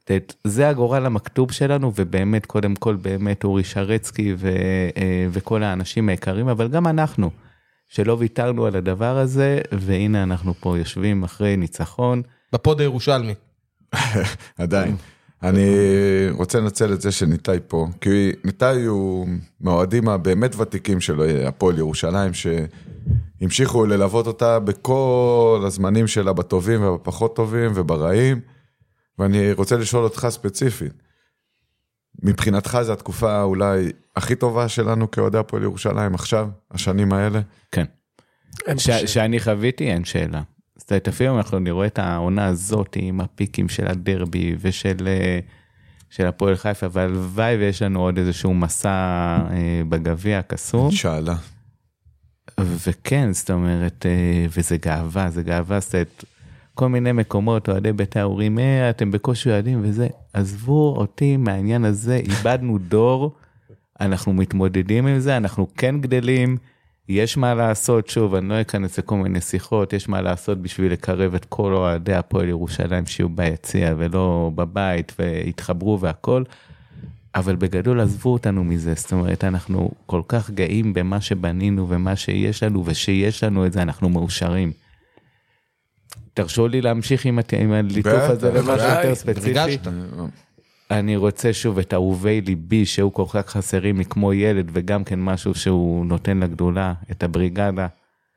זה הגורל המכתוב שלנו, ובאמת, קודם כל, באמת אורי שרצקי ו, וכל האנשים היקרים, אבל גם אנחנו, שלא ויתרנו על הדבר הזה, והנה אנחנו פה יושבים אחרי ניצחון. בפוד הירושלמי. עדיין. אני רוצה לנצל את זה שניטאי פה, כי ניטאי הוא מהאוהדים הבאמת ותיקים של הפועל ירושלים, שהמשיכו ללוות אותה בכל הזמנים שלה, בטובים ובפחות טובים וברעים, ואני רוצה לשאול אותך ספציפית, מבחינתך זו התקופה אולי הכי טובה שלנו כאוהדי הפועל ירושלים עכשיו, השנים האלה? כן. ש- שאני חוויתי, אין שאלה. אז אפילו אנחנו נראה את העונה הזאת עם הפיקים של הדרבי ושל של הפועל חיפה, אבל הלוואי ויש לנו עוד איזשהו מסע אה, בגביע הקסום. שאלה. וכן, זאת אומרת, אה, וזה גאווה, זה גאווה, זאת אומרת, כל מיני מקומות, אוהדי בית ההורים, אה, אתם בקושי אוהדים וזה, עזבו אותי מהעניין הזה, איבדנו דור, אנחנו מתמודדים עם זה, אנחנו כן גדלים, יש מה לעשות, שוב, אני לא אכנס לכל מיני שיחות, יש מה לעשות בשביל לקרב את כל אוהדי הפועל ירושלים שיהיו ביציע ולא בבית והתחברו והכל, אבל בגדול עזבו אותנו מזה, זאת אומרת, אנחנו כל כך גאים במה שבנינו ומה שיש לנו, ושיש לנו את זה, אנחנו מאושרים. תרשו לי להמשיך עם הליטוף הזה למשהו יותר ספציפי. אני רוצה שוב את אהובי ליבי, שהוא כל כך חסרים לי כמו ילד, וגם כן משהו שהוא נותן לגדולה, את הבריגדה.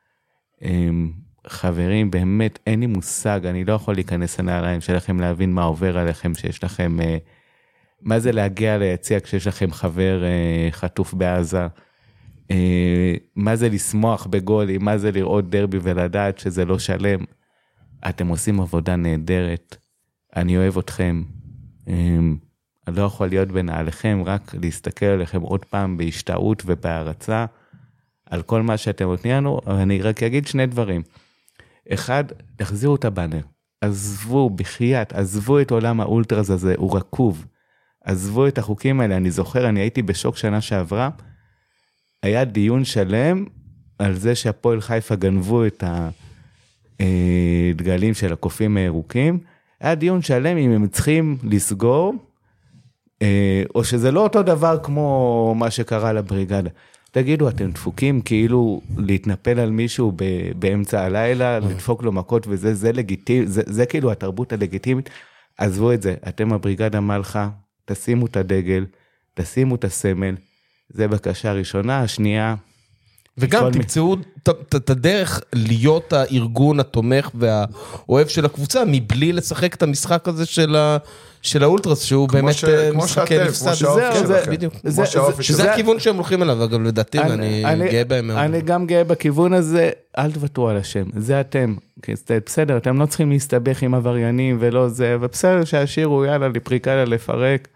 חברים, באמת אין לי מושג, אני לא יכול להיכנס לנעליים שלכם, להבין מה עובר עליכם, שיש לכם, מה זה להגיע ליציע כשיש לכם חבר חטוף בעזה, מה זה לשמוח בגולים, מה זה לראות דרבי ולדעת שזה לא שלם. אתם עושים עבודה נהדרת, אני אוהב אתכם, אני לא יכול להיות בנעליכם, רק להסתכל עליכם עוד פעם בהשתאות ובהרצה, על כל מה שאתם נותנים לנו, אבל אני רק אגיד שני דברים. אחד, תחזירו את הבאנר, עזבו בחייאת, עזבו את עולם האולטרס הזה, הוא רקוב, עזבו את החוקים האלה, אני זוכר, אני הייתי בשוק שנה שעברה, היה דיון שלם על זה שהפועל חיפה גנבו את הדגלים של הקופים הירוקים, היה דיון שלם אם הם צריכים לסגור, או שזה לא אותו דבר כמו מה שקרה לבריגדה. תגידו, אתם דפוקים כאילו להתנפל על מישהו באמצע הלילה, לדפוק לו מכות וזה, זה לגיטימי, זה, זה כאילו התרבות הלגיטימית, עזבו את זה, אתם הבריגדה מלכה, תשימו את הדגל, תשימו את הסמל, זה בקשה ראשונה, השנייה, וגם תמצאו את הדרך להיות הארגון התומך והאוהב של הקבוצה, מבלי לשחק את המשחק הזה של האולטרס, שהוא באמת משחק נפסד. שזה הכיוון שהם הולכים אליו, אגב, לדעתי, ואני גאה בהם מאוד. אני גם גאה בכיוון הזה, אל תוותרו על השם, זה אתם. בסדר, אתם לא צריכים להסתבך עם עבריינים ולא זה, ובסדר שהשירו, יאללה, לפריקה, לפרק.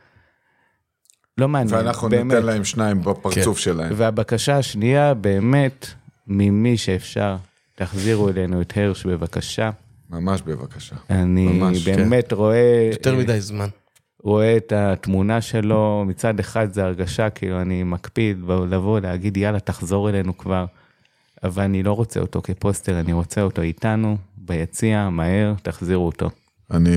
לא מעניין, ואנחנו באמת. ניתן להם שניים בפרצוף כן. שלהם. והבקשה השנייה, באמת, ממי שאפשר, תחזירו אלינו את הרש בבקשה. ממש בבקשה. אני ממש, באמת כן. רואה... יותר מדי זמן. רואה את התמונה שלו, מצד אחד זה הרגשה, כאילו אני מקפיד לבוא להגיד, יאללה, תחזור אלינו כבר, אבל אני לא רוצה אותו כפוסטר, אני רוצה אותו איתנו, ביציע, מהר, תחזירו אותו. אני...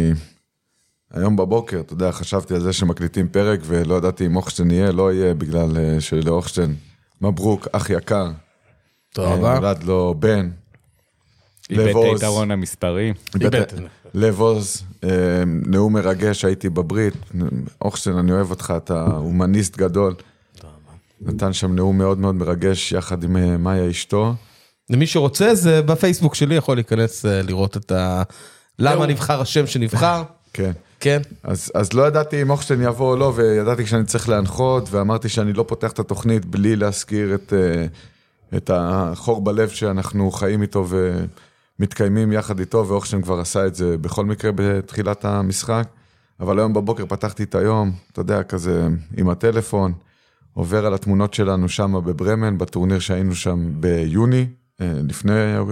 היום בבוקר, אתה יודע, חשבתי על זה שמקליטים פרק, ולא ידעתי אם אוכשטיין יהיה, לא יהיה, בגלל שלאוכשטיין, מברוק, אח יקר. תודה רבה. נולד לו בן. איבד את היתרון המספרי. לב עוז, נאום מרגש, הייתי בברית. אוכשטיין, אני אוהב אותך, אתה הומניסט גדול. תודה רבה. נתן שם נאום מאוד מאוד מרגש, יחד עם מאיה אשתו. למי שרוצה, זה בפייסבוק שלי, יכול להיכנס לראות את ה... למה נבחר השם שנבחר. כן. כן. אז, אז לא ידעתי אם אוכשטיין יבוא או לא, וידעתי שאני צריך להנחות, ואמרתי שאני לא פותח את התוכנית בלי להזכיר את, את החור בלב שאנחנו חיים איתו ומתקיימים יחד איתו, ואוכשטיין כבר עשה את זה בכל מקרה בתחילת המשחק, אבל היום בבוקר פתחתי את היום, אתה יודע, כזה עם הטלפון, עובר על התמונות שלנו שם בברמן, בטורניר שהיינו שם ביוני, לפני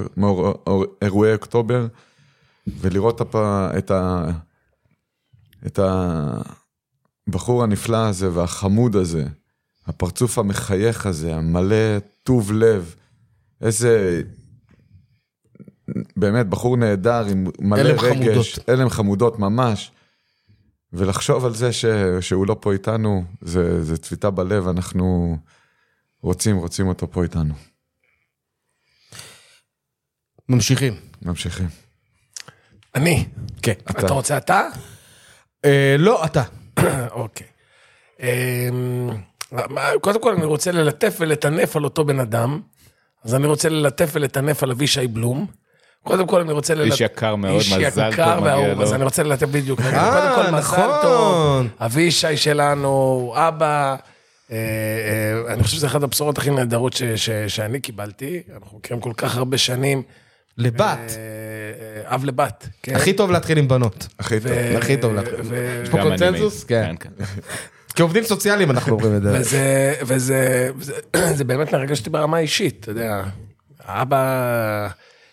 אירועי אוקטובר, ולראות את ה... את הבחור הנפלא הזה והחמוד הזה, הפרצוף המחייך הזה, המלא טוב לב, איזה, באמת, בחור נהדר עם מלא רגש, אלם חמודות ממש, ולחשוב על זה ש, שהוא לא פה איתנו, זה, זה צביטה בלב, אנחנו רוצים, רוצים אותו פה איתנו. ממשיכים. ממשיכים. אני. כן. אתה רוצה אתה? אה, לא, אתה. אוקיי. אמ, קודם כל אני רוצה ללטף ולטנף על אותו בן אדם, אז אני רוצה ללטף ולטנף על אבישי בלום. קודם כל אני רוצה ללטף... איש יקר מאוד, מזל טוב איש יקר והאהוב, אז אני רוצה ללטף בדיוק. קודם כל מזל טוב, אבישי שלנו, אבא, אני חושב שזה אחת הבשורות הכי נהדרות שאני קיבלתי, אנחנו מכירים כל כך הרבה שנים. לבת. אב לבת. הכי טוב להתחיל עם בנות. הכי טוב. הכי טוב להתחיל. יש פה קונצנזוס? כן. כעובדים סוציאליים אנחנו אומרים את זה. וזה, וזה, זה באמת מרגש אותי ברמה האישית, אתה יודע, אבא,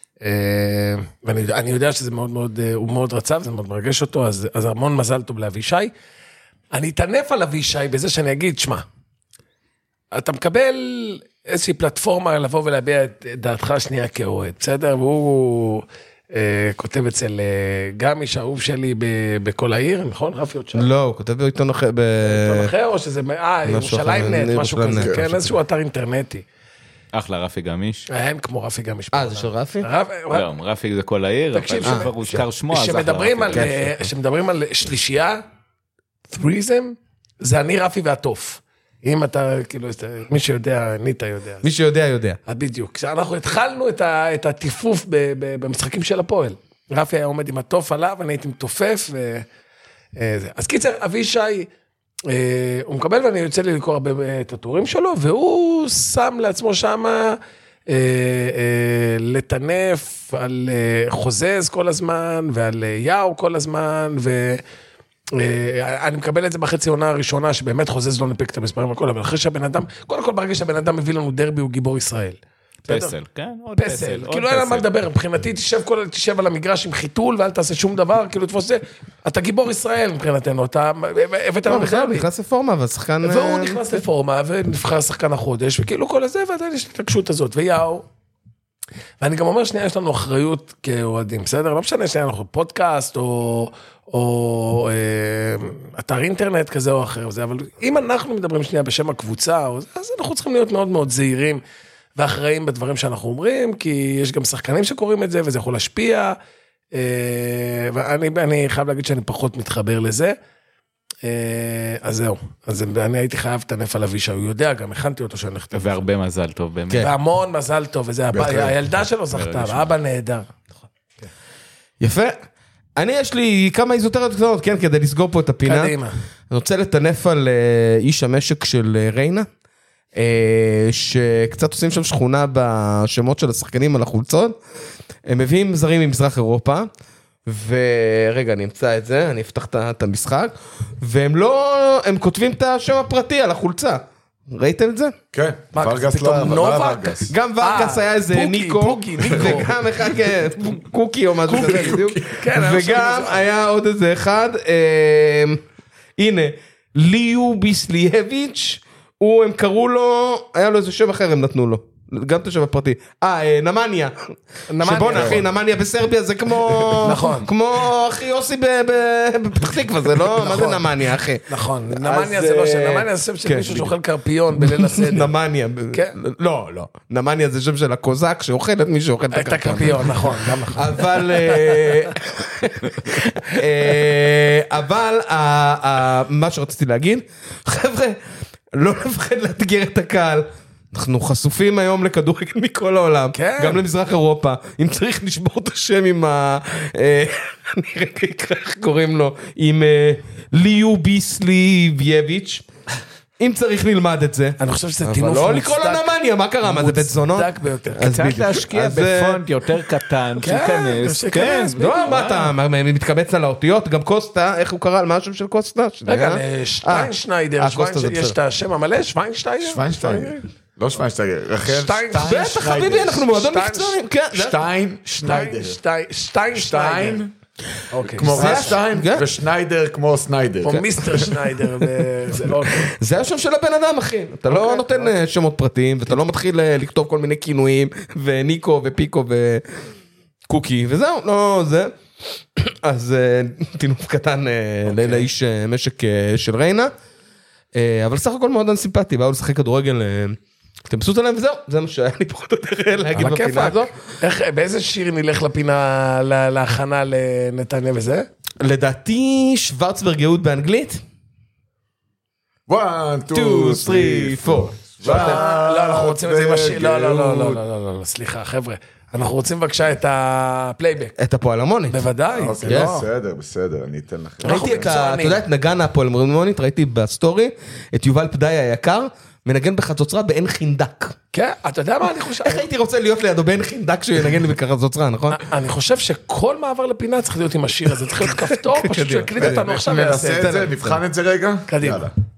ואני יודע שזה מאוד מאוד, הוא מאוד רצה, וזה מאוד מרגש אותו, אז, אז המון מזל טוב לאבישי. אני אתענף על אבישי בזה שאני אגיד, שמה, אתה מקבל איזושהי פלטפורמה לבוא ולהביע את דעתך שנייה כאוהד, בסדר? והוא אה, כותב אצל אה, גם איש אהוב שלי ב, בכל העיר, נכון? רפי עוד שם? לא, הוא כותב בעיתון אחר. בעיתון אחר או שזה, אה, ירושלים נט, משהו כזה, כן, איזשהו אתר אינטרנטי. אחלה, רפי גמיש. אין כמו רפי גמיש. אה, זה של רפי? לא, רפי זה כל העיר, אבל כבר הוזכר שמו, אז אחלה רפי. כשמדברים על שלישייה, threesome, זה אני רפי והטוף. אם אתה, כאילו, מי שיודע, ניטה יודע. מי שיודע, יודע. בדיוק. כשאנחנו התחלנו את הטיפוף במשחקים של הפועל. רפי היה עומד עם הטוף עליו, אני הייתי מתופף, אז קיצר, אבישי, הוא מקבל ואני יוצא לי לקרוא הרבה את הטורים שלו, והוא שם לעצמו שמה לטנף על חוזז כל הזמן, ועל יאו כל הזמן, ו... אני מקבל את זה בחצי עונה הראשונה, שבאמת חוזז לא נפק את המספרים והכל, אבל אחרי שהבן אדם, קודם כל ברגע שהבן אדם מביא לנו דרבי, הוא גיבור ישראל. פסל, כן, עוד פסל. פסל, כאילו אין על מה לדבר, מבחינתי תשב על המגרש עם חיתול, ואל תעשה שום דבר, כאילו תפוס זה, אתה גיבור ישראל מבחינתנו, אתה הבאת לנו דרבי. הוא נכנס לפורמה, והשחקן... והוא נכנס לפורמה, ונבחר שחקן החודש, וכאילו כל הזה, ועדיין יש את הקשות הזאת, ויאו. ואני גם אומר, שנייה, יש לנו אחריות כאוהדים, בסדר? לא משנה, שנייה, אנחנו פודקאסט, או, או אה, אתר אינטרנט כזה או אחר, וזה, אבל אם אנחנו מדברים שנייה בשם הקבוצה, אז אנחנו צריכים להיות מאוד מאוד זהירים, ואחראים בדברים שאנחנו אומרים, כי יש גם שחקנים שקוראים את זה, וזה יכול להשפיע, אה, ואני אני חייב להגיד שאני פחות מתחבר לזה, אז זהו, אז אני הייתי חייב תנף על אבישי, הוא יודע, גם הכנתי אותו שאני נכתב. והרבה מזל טוב, באמת. והמון מזל טוב, וזה הילדה שלו זכתה, האבא נהדר. יפה. אני יש לי כמה איזוטריות קטנות, כן, כדי לסגור פה את הפינה. קדימה. אני רוצה לטנף על איש המשק של ריינה, שקצת עושים שם שכונה בשמות של השחקנים על החולצות, הם מביאים זרים ממזרח אירופה, ורגע, אני אמצא את זה, אני אפתח את המשחק, והם לא, הם כותבים את השם הפרטי על החולצה. ראיתם את זה? כן, ורגס לא, ורגס. גם ורגס היה איזה ניקו, וגם אחד, קוקי או משהו כזה, בדיוק. וגם היה עוד איזה אחד, הנה, ליו ביסליאביץ', הוא, הם קראו לו, היה לו איזה שם אחר, הם נתנו לו. גם את השם הפרטי. אה, נמניה. שבונה, אחי, נמניה בסרביה זה כמו... נכון. כמו אחי יוסי בפתח תקווה, זה לא... מה זה נמניה, אחי? נכון. נמניה זה לא שם. נמניה זה שם של מישהו שאוכל קרפיון בליל הסדר. נמניה. לא, לא. נמניה זה שם של הקוזק שאוכל את מי שאוכל את הקרפיון. את הקרפיון, נכון. גם נכון. אבל... אבל מה שרציתי להגיד, חבר'ה, לא לפחד לאתגר את הקהל. אנחנו חשופים היום לכדורגל מכל העולם, גם למזרח אירופה, אם צריך לשבור את השם עם ה... אני רגע אקרא איך קוראים לו, עם ליו ביסליאביץ', אם צריך נלמד את זה. אני חושב שזה טינוף מוצדק. אבל לא לקרוא לו נמניה, מה קרה? מה זה בית זונות? מוצדק ביותר. קצת להשקיע בפונט יותר קטן, שייכנס. כן, לא, מה אתה מתקבץ על האותיות, גם קוסטה, איך הוא קרא? מה השם של קוסטה? רגע, שטיינשניידר, יש את השם המלא, שוויינשטיינר? שוויינשטיינר. לא שוויינשטיינר, רחל שטיין, בטח חביבי, אנחנו מועדון מקצוענים, שטיין שניידר. שטיין שטיין. כמו רשטיין ושניידר כמו סניידר. כמו מיסטר שניידר. זה השם של הבן אדם, אחי. אתה לא נותן שמות פרטיים, ואתה לא מתחיל לכתוב כל מיני כינויים, וניקו ופיקו וקוקי, וזהו, לא זה. אז תינוף קטן לאיש משק של ריינה, אבל סך הכל מאוד סימפטי, באו לשחק כדורגל, תמסות עליהם וזהו, זה מה שהיה לי פחות או יותר להגיד בפינה הזו. באיזה שיר נלך לפינה להכנה לנתניה וזה? לדעתי שוורצברג יהוד באנגלית. one, two, three, four. לא, אנחנו רוצים את זה עם השיר, לא, לא, לא, לא, לא, לא, סליחה, חבר'ה. אנחנו רוצים בבקשה את הפלייבק. את הפועל המונית. בוודאי. בסדר, בסדר, אני אתן לכם. ראיתי את ה... אתה יודע, את נגן הפועל המונית, ראיתי בסטורי, את יובל פדאי היקר, מנגן בחצוצרה באין חינדק. כן, אתה יודע מה אני חושב? איך הייתי רוצה להיות לידו באין חינדק שהוא ינגן לי בחצוצרה, נכון? אני חושב שכל מעבר לפינה צריך להיות עם השיר הזה, צריך להיות כפתור, פשוט שיקליט אותנו עכשיו. נעשה את זה, נבחן את זה רגע. קדימה.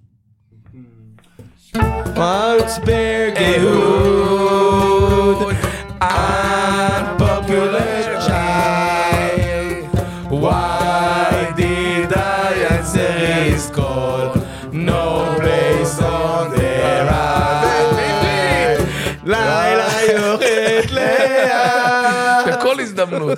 וולצברג יהוד, unpopular child, why did I answer his call, no place on the right, לילה יורד לאט, בכל הזדמנות.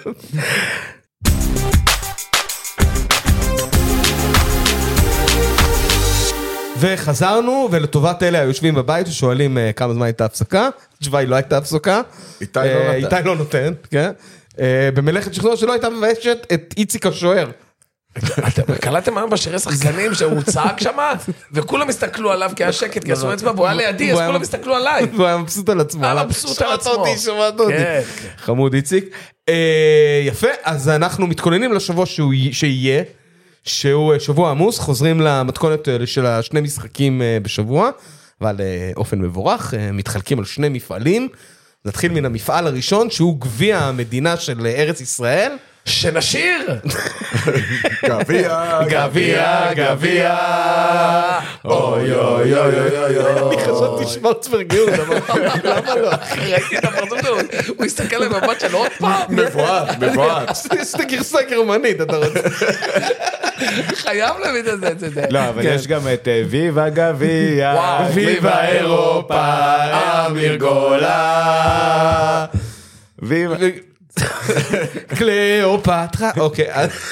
וחזרנו, ולטובת אלה היושבים בבית ושואלים כמה זמן הייתה הפסקה, תשובה היא לא הייתה הפסקה, איתי לא נותן. איתי לא נותן, כן? במלאכת שכנוע שלא הייתה מביישת את איציק השוער. קלטתם היום בשירי שחקנים שהוא צעק שמה, וכולם הסתכלו עליו כי היה שקט, כי עשו אצבע, והוא היה לידי, אז כולם הסתכלו עליי. והוא היה מבסוט על עצמו. היה מבסוט על עצמו. שמעת אותי, שמעת אותי. חמוד איציק. יפה, אז אנחנו מתכוננים לשבוע שיהיה, שהוא שבוע עמוס, חוזרים למתכונת של השני משחקים בשבוע, אבל אופן מבורך, מתחלקים על שני מפעלים. נתחיל מן המפעל הראשון, שהוא גביע המדינה של ארץ ישראל. שנשיר! גביע, גביע, גביע, אוי אוי אוי אוי אוי. אני חשבתי שוורצברג יהוד, אבל למה לא? ראיתי את הפרצוף שלו, הוא הסתכל למבט שלו עוד פעם. מבועת, מבועת. יש את הגרסה גרמנית, אתה רוצה. חייב להבין את זה, את זה. לא, אבל יש גם את ויבה גביע, ויבה אירופה, אמיר גולה. ויבה... קליאופטרה, אוקיי,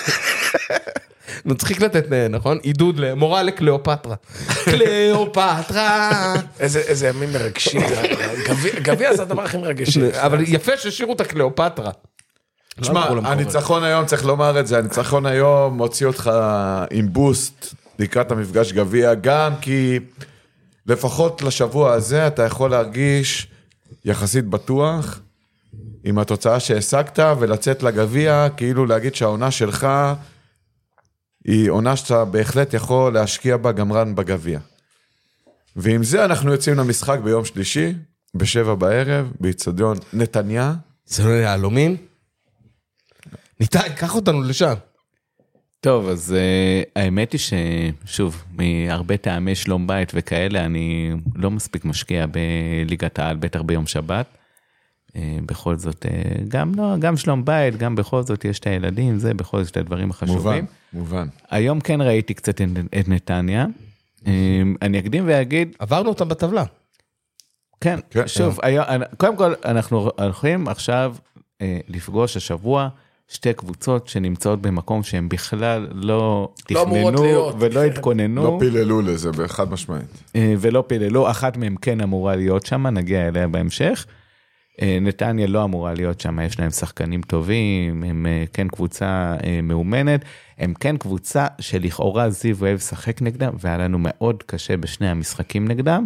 נצחיק לתת, נכון? עידוד למורה לקליאופטרה. קליאופטרה. איזה ימים מרגשים, גביע זה הדבר הכי מרגש. אבל יפה ששירו את הקליאופטרה. תשמע, הניצחון היום, צריך לומר את זה, הניצחון היום מוציא אותך עם בוסט לקראת המפגש גביע, גם כי לפחות לשבוע הזה אתה יכול להרגיש יחסית בטוח, עם התוצאה שהשגת, ולצאת לגביע, כאילו להגיד שהעונה שלך, היא עונה שאתה בהחלט יכול להשקיע בה גם רן בגביע. ועם זה אנחנו יוצאים למשחק ביום שלישי, בשבע בערב, באצטדיון נתניה. זה לא יהלומים? ניתאי, קח אותנו לשם. טוב, אז uh, האמת היא ששוב, מהרבה טעמי שלום בית וכאלה, אני לא מספיק משקיע בליגת העל, בטח ביום שבת. בכל זאת, גם לא, גם שלום בית, גם בכל זאת יש את הילדים, זה בכל זאת הדברים החשובים. מובן, מובן. היום כן ראיתי קצת את נתניה. אני אקדים ואגיד... עברנו אותם בטבלה. כן, כן. שוב, היום, קודם כל אנחנו הולכים עכשיו לפגוש השבוע שתי קבוצות שנמצאות במקום שהם בכלל לא תכננו ולא התכוננו. לא פיללו לזה, באחד משמעית. ולא פיללו, אחת מהם כן אמורה להיות שם, נגיע אליה בהמשך. נתניה לא אמורה להיות שם, יש להם שחקנים טובים, הם כן קבוצה מאומנת, הם כן קבוצה שלכאורה זיו אוהב לשחק נגדם, והיה לנו מאוד קשה בשני המשחקים נגדם,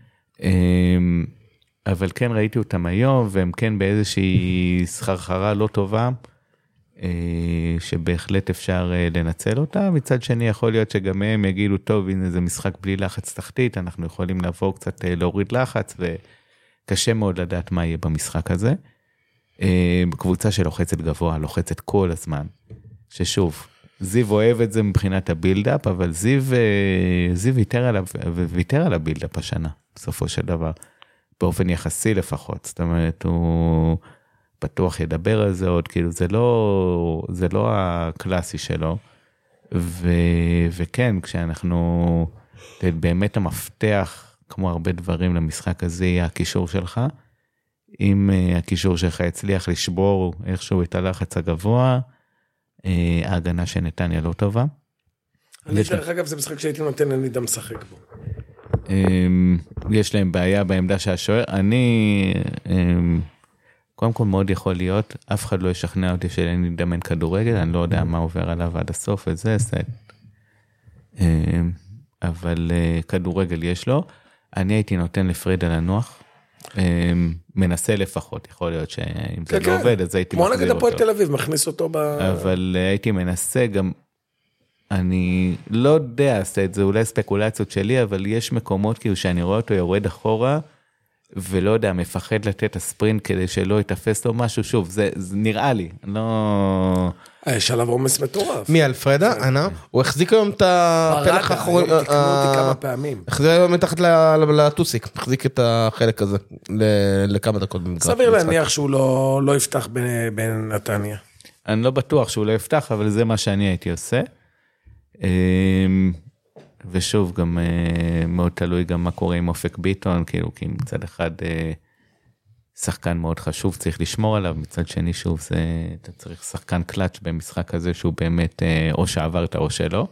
אבל כן ראיתי אותם היום, והם כן באיזושהי סחרחרה לא טובה, שבהחלט אפשר לנצל אותה, מצד שני יכול להיות שגם הם יגידו, טוב, הנה זה משחק בלי לחץ תחתית, אנחנו יכולים לבוא קצת להוריד לחץ, ו... קשה מאוד לדעת מה יהיה במשחק הזה. קבוצה שלוחצת גבוה, לוחצת כל הזמן. ששוב, זיו אוהב את זה מבחינת הבילדאפ, אבל זיו, זיו ויתר עליו, ויתר על הבילדאפ השנה, בסופו של דבר. באופן יחסי לפחות. זאת אומרת, הוא בטוח ידבר על זה עוד, כאילו זה לא, זה לא הקלאסי שלו. ו, וכן, כשאנחנו, באמת המפתח, כמו הרבה דברים למשחק הזה, יהיה הקישור שלך. אם הקישור שלך הצליח לשבור איכשהו את הלחץ הגבוה, ההגנה של נתניה לא טובה. אני דרך אגב, זה משחק שהייתי נותן, אני דם משחק בו. יש להם בעיה בעמדה שהשוער, אני, קודם כל מאוד יכול להיות, אף אחד לא ישכנע אותי שאני אדמן כדורגל, אני לא יודע מה עובר עליו עד הסוף, וזה סט. אבל כדורגל יש לו, אני הייתי נותן לפרידה לנוח, מנסה לפחות, יכול להיות שאם זה לא עובד, אז הייתי מחזיר אותו. כמו נגד הפועל תל אביב, מכניס אותו ב... אבל הייתי מנסה גם, אני לא יודע, עושה את זה אולי ספקולציות שלי, אבל יש מקומות כאילו שאני רואה אותו יורד אחורה, ולא יודע, מפחד לתת הספרינט כדי שלא יתפס לו משהו, שוב, זה, זה נראה לי, לא... יש עליו עומס מטורף. מי, אלפרדה? ענה? הוא החזיק היום את הפלח האחורי... היום תקנו אותי כמה פעמים. החזיק היום מתחת לטוסיק, החזיק את החלק הזה לכמה דקות. סביר להניח שהוא לא יפתח בנתניה. אני לא בטוח שהוא לא יפתח, אבל זה מה שאני הייתי עושה. ושוב, גם מאוד תלוי גם מה קורה עם אופק ביטון, כאילו, כי מצד אחד שחקן מאוד חשוב, צריך לשמור עליו, מצד שני, שוב, זה, אתה צריך שחקן קלאץ' במשחק הזה, שהוא באמת או שעברת או שלא.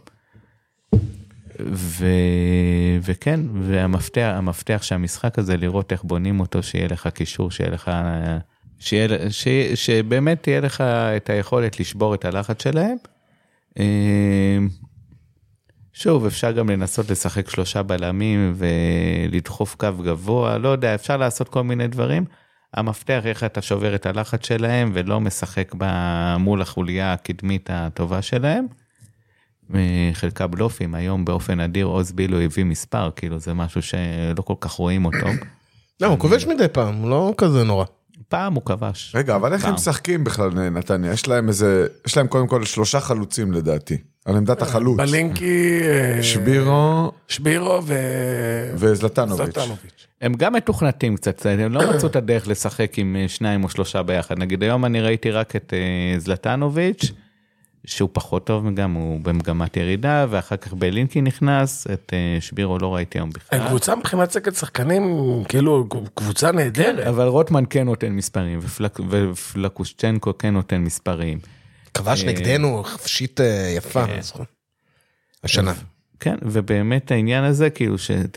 ו, וכן, והמפתח, המפתח שהמשחק הזה, לראות איך בונים אותו, שיהיה לך קישור, שיהיה לך, שיהיה, ש, שבאמת תהיה לך את היכולת לשבור את הלחץ שלהם. שוב, אפשר גם לנסות לשחק שלושה בלמים ולדחוף קו גבוה, לא יודע, אפשר לעשות כל מיני דברים. המפתח, איך אתה שובר את הלחץ שלהם ולא משחק מול החוליה הקדמית הטובה שלהם. חלקה בלופים, היום באופן אדיר עוז בילו הביא מספר, כאילו זה משהו שלא כל כך רואים אותו. לא, הוא כובש מדי פעם, הוא לא כזה נורא. פעם הוא כבש. רגע, אבל איך הם משחקים בכלל, נתניה? יש להם איזה, יש להם קודם כל שלושה חלוצים לדעתי, על עמדת החלוץ. בלינקי, שבירו, שבירו ו... וזלטנוביץ'. הם גם מתוכנתים קצת, הם לא מצאו את הדרך לשחק עם שניים או שלושה ביחד. נגיד, היום אני ראיתי רק את זלטנוביץ', שהוא פחות טוב גם, הוא במגמת ירידה, ואחר כך בלינקי נכנס, את שבירו לא ראיתי היום בכלל. קבוצה מבחינת סגל שחקנים, כאילו, קבוצה נהדרת. אבל רוטמן כן נותן מספרים, ופלקושצ'נקו כן נותן מספרים. כבש נגדנו, חפשית יפה, השנה. כן, ובאמת העניין הזה, כאילו,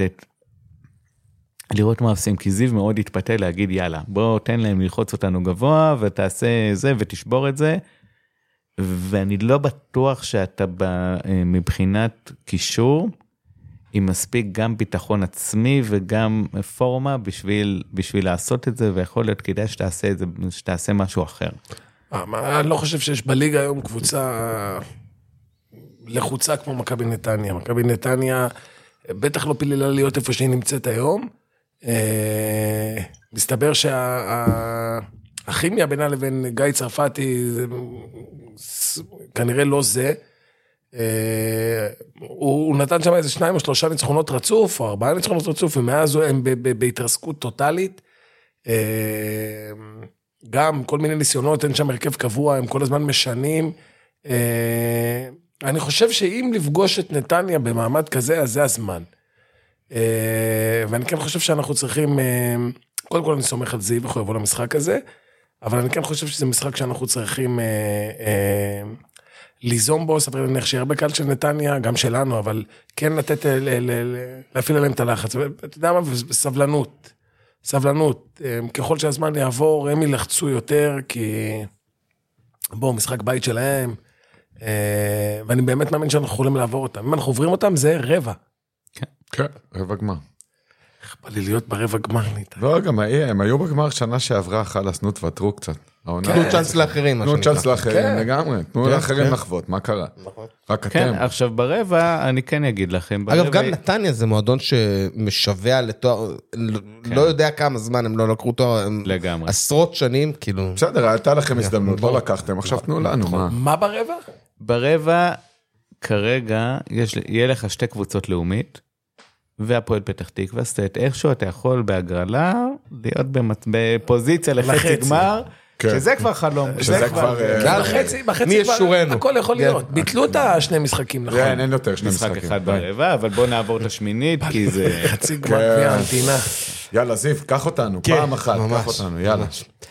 לראות מה עושים, כי זיו מאוד התפתה להגיד, יאללה, בוא תן להם ללחוץ אותנו גבוה, ותעשה זה, ותשבור את זה, ואני לא בטוח שאתה מבחינת קישור, עם מספיק גם ביטחון עצמי, וגם פורמה בשביל, בשביל לעשות את זה, ויכול להיות כדאי שתעשה את זה, שתעשה משהו אחר. אני לא חושב שיש בליגה היום קבוצה לחוצה כמו מכבי נתניה. מכבי נתניה בטח לא פילילה להיות איפה שהיא נמצאת היום. מסתבר שהכימיה בינה לבין גיא צרפתי, כנראה לא זה. הוא נתן שם איזה שניים או שלושה ניצחונות רצוף, או ארבעה ניצחונות רצוף, ומאז הם בהתרסקות טוטלית. גם כל מיני ניסיונות, אין שם הרכב קבוע, הם כל הזמן משנים. אני חושב שאם לפגוש את נתניה במעמד כזה, אז זה הזמן. ואני כן חושב שאנחנו צריכים, קודם כל אני סומך על זיו, איך הוא יבוא למשחק הזה, אבל אני כן חושב שזה משחק שאנחנו צריכים ליזום בו, ספר להניח שיהיה הרבה קהל של נתניה, גם שלנו, אבל כן לתת, להפעיל עליהם את הלחץ. ואתה יודע מה, בסבלנות. סבלנות, ככל שהזמן יעבור, הם ילחצו יותר, כי בואו, משחק בית שלהם, ואני באמת מאמין שאנחנו יכולים לעבור אותם. אם אנחנו עוברים אותם, זה רבע. כן, רבע גמר. איך בא לי להיות ברבע גמר, ניתן. לא, גם הם היו בגמר שנה שעברה, חלס, נו תוותרו קצת. תנו צ'אנס לאחרים. תנו צ'אנס לאחרים לגמרי, תנו לאחרים לחוות, מה קרה? רק כן, אתם. עכשיו ברבע, אני כן אגיד לכם. אגב, גם נתניה זה מועדון שמשווה לתואר, לא יודע כמה זמן הם לא לקחו תואר, לגמרי. עשרות שנים, כאילו. בסדר, הייתה לכם הזדמנות, לא לקחתם, עכשיו תנו לנו, מה? מה ברבע? ברבע, כרגע, יהיה לך שתי קבוצות לאומית, והפועל פתח תקווה, זאת אומרת, איכשהו אתה יכול בהגרלה, להיות בפוזיציה לחצי גמר, שזה כבר חלום. שזה כבר... בחצי כבר, הכל יכול להיות. ביטלו את השני משחקים, נכון? אין יותר שני משחקים. משחק אחד ברבע, אבל בוא נעבור את השמינית, כי זה... חצי גמר והמתינה. יאללה, זיו, קח אותנו, פעם אחת, קח אותנו, יאללה.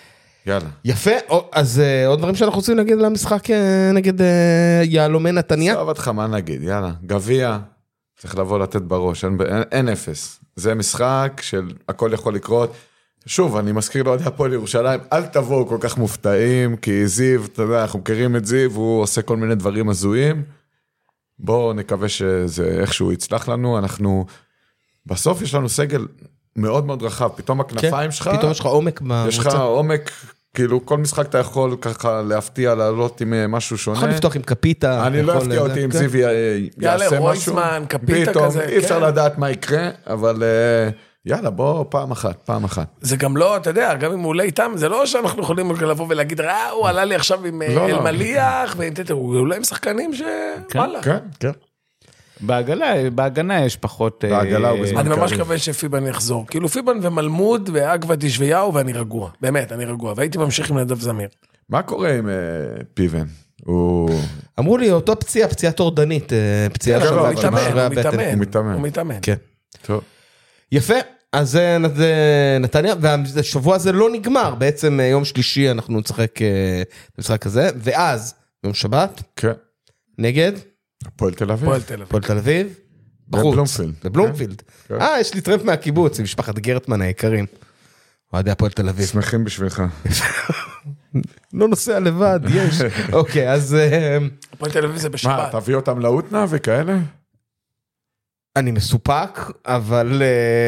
יאללה. יפה, אז עוד דברים שאנחנו רוצים להגיד למשחק נגד יהלומי נתניה? סוף אותך, מה נגיד, יאללה. גביע, צריך לבוא לתת בראש, אין, אין, אין אפס. זה משחק של הכל יכול לקרות. שוב, אני מזכיר לו, הפועל ירושלים, אל תבואו כל כך מופתעים, כי זיו, אתה יודע, אנחנו מכירים את זיו, הוא עושה כל מיני דברים הזויים. בואו נקווה שזה איכשהו יצלח לנו, אנחנו, בסוף יש לנו סגל מאוד מאוד רחב, פתאום הכנפיים שלך, פתאום יש לך עומק, יש לך עומק, כאילו כל משחק אתה יכול ככה להפתיע, לעלות עם משהו שונה. יכול לפתוח עם קפיטה. אני לא אפתיע אותי אם זיו יעשה משהו. רויסמן, קפיטה כזה. אי אפשר לדעת מה יקרה, אבל יאללה, בוא פעם אחת, פעם אחת. זה גם לא, אתה יודע, גם אם הוא עולה איתם, זה לא שאנחנו יכולים לבוא ולהגיד, ראה, הוא עלה לי עכשיו עם אלמליח, הוא עולה עם שחקנים ש... וואלה. כן, כן. בהגנה, בהגנה יש פחות... בהגנה הוא בזמן אני ממש מקווה שפיבן יחזור. כאילו פיבן ומלמוד ואגווה תשוויהו, ואני רגוע. באמת, אני רגוע. והייתי ממשיך עם נדב זמיר. מה קורה עם פיבן? אמרו לי, אותו פציעה, פציעה טורדנית, פציעה הוא של מתאמן, הוא מתאמן. הוא מתאמן. כן. טוב. יפה, אז זה נתניה, והשבוע הזה לא נגמר, בעצם יום שלישי אנחנו נצחק במשחק הזה, ואז יום שבת, כן. נגד? הפועל תל אביב. הפועל תל אביב. הפועל תל אביב? בחוץ. בבלומפילד. בבלומפילד. כן. אה, יש לי טרמפ מהקיבוץ, עם משפחת גרטמן היקרים. אוהדי הפועל תל אביב. שמחים בשבילך. לא נוסע לבד, יש. אוקיי, אז... הפועל תל אביב זה מה, בשבת. תביא אותם לאוטנה וכאלה? אני מסופק, אבל...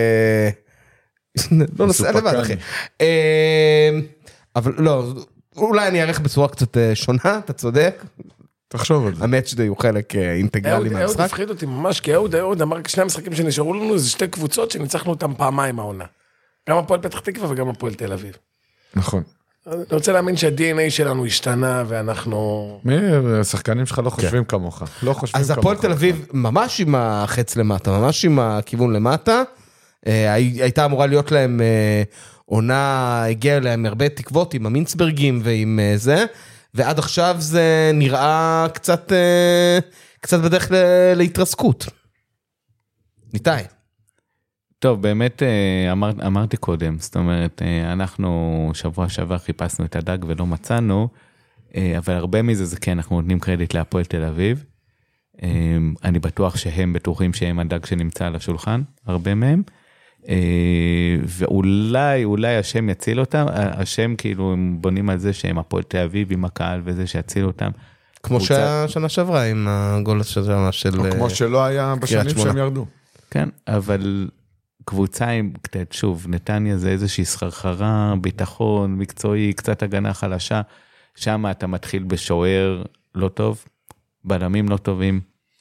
לא נוסע לבד, אחי. אבל לא, אולי אני אערך בצורה קצת שונה, אתה צודק. תחשוב על זה. המאץ' דיי הוא חלק אינטגרלי מהמשחק. אהוד הפחיד אותי ממש, כי אהוד, אהוד אמר, שני המשחקים שנשארו לנו, זה שתי קבוצות שניצחנו אותם פעמיים העונה. גם הפועל פתח תקווה וגם הפועל תל אביב. נכון. אני רוצה להאמין שה-די אן איי שלנו השתנה, ואנחנו... מי, השחקנים שלך לא חושבים כמוך. לא חושבים אז כמוך. הפועל תל אביב ממש עם החץ למטה, ממש עם הכיוון למטה. הייתה אמורה להיות להם עונה, הגיעה להם הרבה תקוות עם המינסברגים ועם זה, ועד עכשיו זה נראה קצת, קצת בדרך להתרסקות. ניתאי. טוב, באמת אמר, אמרתי קודם, זאת אומרת, אנחנו שבוע שעבר חיפשנו את הדג ולא מצאנו, אבל הרבה מזה זה כן, אנחנו נותנים קרדיט להפועל תל אביב. אני בטוח שהם בטוחים שהם הדג שנמצא על השולחן, הרבה מהם. ואולי, אולי השם יציל אותם, השם כאילו הם בונים על זה שהם הפועל תל אביב עם הקהל וזה שיציל אותם. כמו שהשנה שעברה עם הגול השנה של... או כמו שלא היה בשנים שהם ירדו. כן, אבל קבוצה עם, שוב, נתניה זה איזושהי סחרחרה, ביטחון, מקצועי, קצת הגנה חלשה, שם אתה מתחיל בשוער לא טוב, בלמים לא טובים,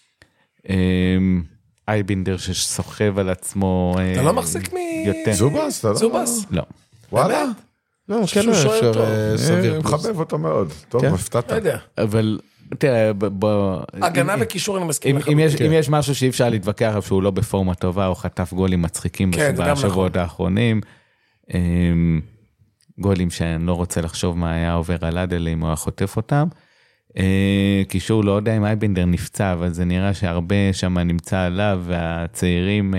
אייבינדר שסוחב על עצמו. אתה לא מחזיק מ... זובס? זובס? לא. וואלה? לא, כן, אפשר סביר. מחבב אותו מאוד. טוב, הפתעת. לא יודע. אבל, תראה, בוא... הגנה וקישור אני מסכים לך. אם יש משהו שאי אפשר להתווכח עליו שהוא לא בפורמה טובה, או חטף גולים מצחיקים בשבועות האחרונים, גולים שאני לא רוצה לחשוב מה היה עובר על אדל אם הוא היה חוטף אותם, קישור לא יודע אם אייבינדר נפצע, אבל זה נראה שהרבה שם נמצא עליו, והצעירים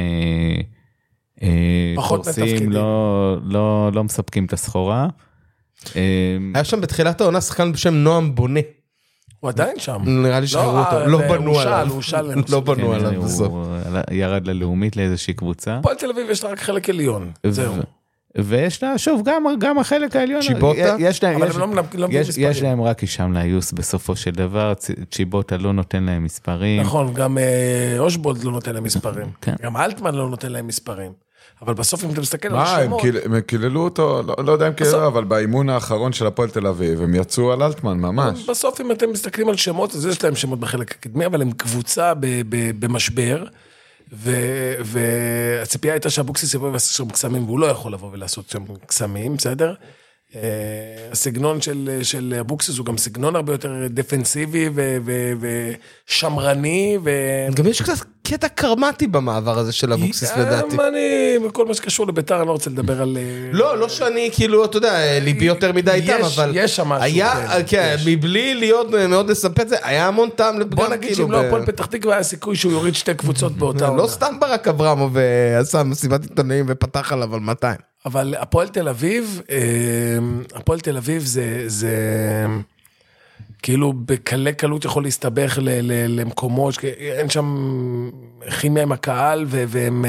פורסים, לא מספקים את הסחורה. היה שם בתחילת העונה שחקן בשם נועם בונה. הוא עדיין שם. נראה לי שחררו אותו, לא בנו עליו. הוא שאל, לא בנו עליו בסוף. הוא ירד ללאומית לאיזושהי קבוצה. הפועל תל אביב יש לה רק חלק עליון, זהו. ויש לה, שוב, גם, גם החלק העליון. צ'יבוטה? יש להם, אבל יש, הם לא, לא יש, יש להם רק אישם ליוס בסופו של דבר, צ'יבוטה לא נותן להם מספרים. נכון, גם אה, אושבולד לא נותן להם מספרים. כן. גם אלטמן לא נותן להם מספרים. אבל בסוף אם אתה מסתכל על מה, שמות... הם קיללו אותו, לא, לא יודע אם קיללו, אבל באימון האחרון של הפועל תל אביב, הם יצאו על אלטמן ממש. בסוף אם אתם מסתכלים על שמות, אז יש להם שמות בחלק הקדמי, אבל הם קבוצה ב, ב, במשבר, והציפייה הייתה שהבוקסיס יבוא ועשה שם קסמים, והוא לא יכול לבוא ולעשות שם קסמים, בסדר? הסגנון של, של הבוקסיס הוא גם סגנון הרבה יותר דפנסיבי ושמרני. גם יש קצת קטע קרמטי במעבר הזה של הבוקסיס לדעתי. אני, בכל מה שקשור לביתר, אני לא רוצה לדבר על... לא, לא שאני, כאילו, אתה יודע, ליבי יותר מדי איתם, אבל... יש שם משהו. היה, כן, מבלי להיות מאוד לספק זה, היה המון טעם לפגם, בוא נגיד שאם לא הפועל פתח תקווה, היה סיכוי שהוא יוריד שתי קבוצות באותה עונה. לא סתם ברק אברמוב עשה מסיבת עיתונאים ופתח עליו על מאתיים. אבל הפועל תל אביב, הפועל תל אביב זה, זה כאילו בקלי קלות יכול להסתבך ל, ל, למקומות, אין שם כימיה עם הקהל, והם,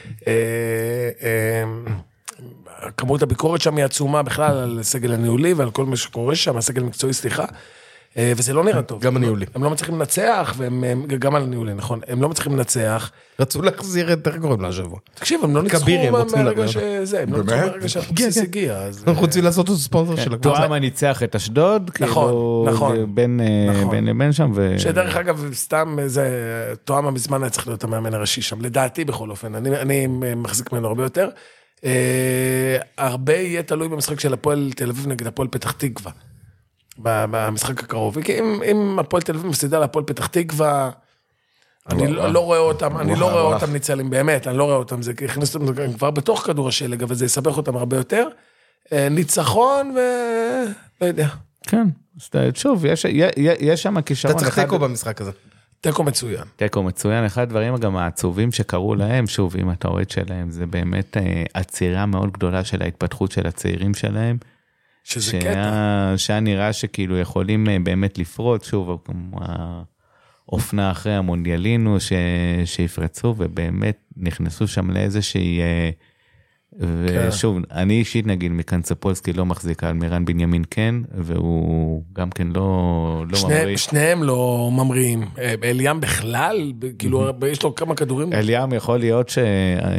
כמות הביקורת שם היא עצומה בכלל על הסגל הניהולי, ועל כל מה שקורה שם, הסגל המקצועי, סליחה, וזה לא נראה טוב. גם הניהולי. הם לא מצליחים לנצח, גם על הניהולי, נכון, הם לא מצליחים לנצח. רצו להחזיר את, איך קוראים לה השבוע? תקשיב, הם לא ניצחו מהרגע שזה, הם לא ניצחו מהרגע שהבוקסיס הגיע. אנחנו רוצים לעשות אותו ספונסר של הקבוצה. תואמה ניצח את אשדוד, כאילו בין לבין שם. שדרך אגב, סתם זה, תואמה מזמן היה צריך להיות המאמן הראשי שם, לדעתי בכל אופן, אני מחזיק ממנו הרבה יותר. הרבה יהיה תלוי במשחק של הפועל תל אביב נגד הפועל פתח תקווה. במשחק הקרוב, כי אם, אם הפועל תל אביב מפסידה להפועל פתח תקווה, אני לא, לא רואה אותם, אני לא רואה אותם ניצלים, באמת, אני לא רואה אותם, זה הכניס אותם כבר בתוך כדור השלג, אבל זה יסבך אותם הרבה יותר, ניצחון ו... לא יודע. כן, שוב, יש, יש שם כישרון. אתה צריך תיקו במשחק הזה. תיקו מצוין. תיקו מצוין, אחד הדברים גם העצובים שקרו להם, שוב, אם אתה אוהד שלהם, זה באמת עצירה מאוד גדולה של ההתפתחות של הצעירים שלהם, שזה שהיה, קטע. שהיה נראה שכאילו יכולים באמת לפרוט, שוב, כמו האופנה אחרי המונדיאלינו ש, שיפרצו, ובאמת נכנסו שם לאיזושהי, ושוב, כן. אני אישית נגיד מקנצפולסקי לא מחזיק על מירן בנימין כן, והוא גם כן לא, לא שני, ממריא. שניהם לא ממריאים, אליאם בכלל, כאילו יש לו כמה כדורים. אליאם יכול להיות ש...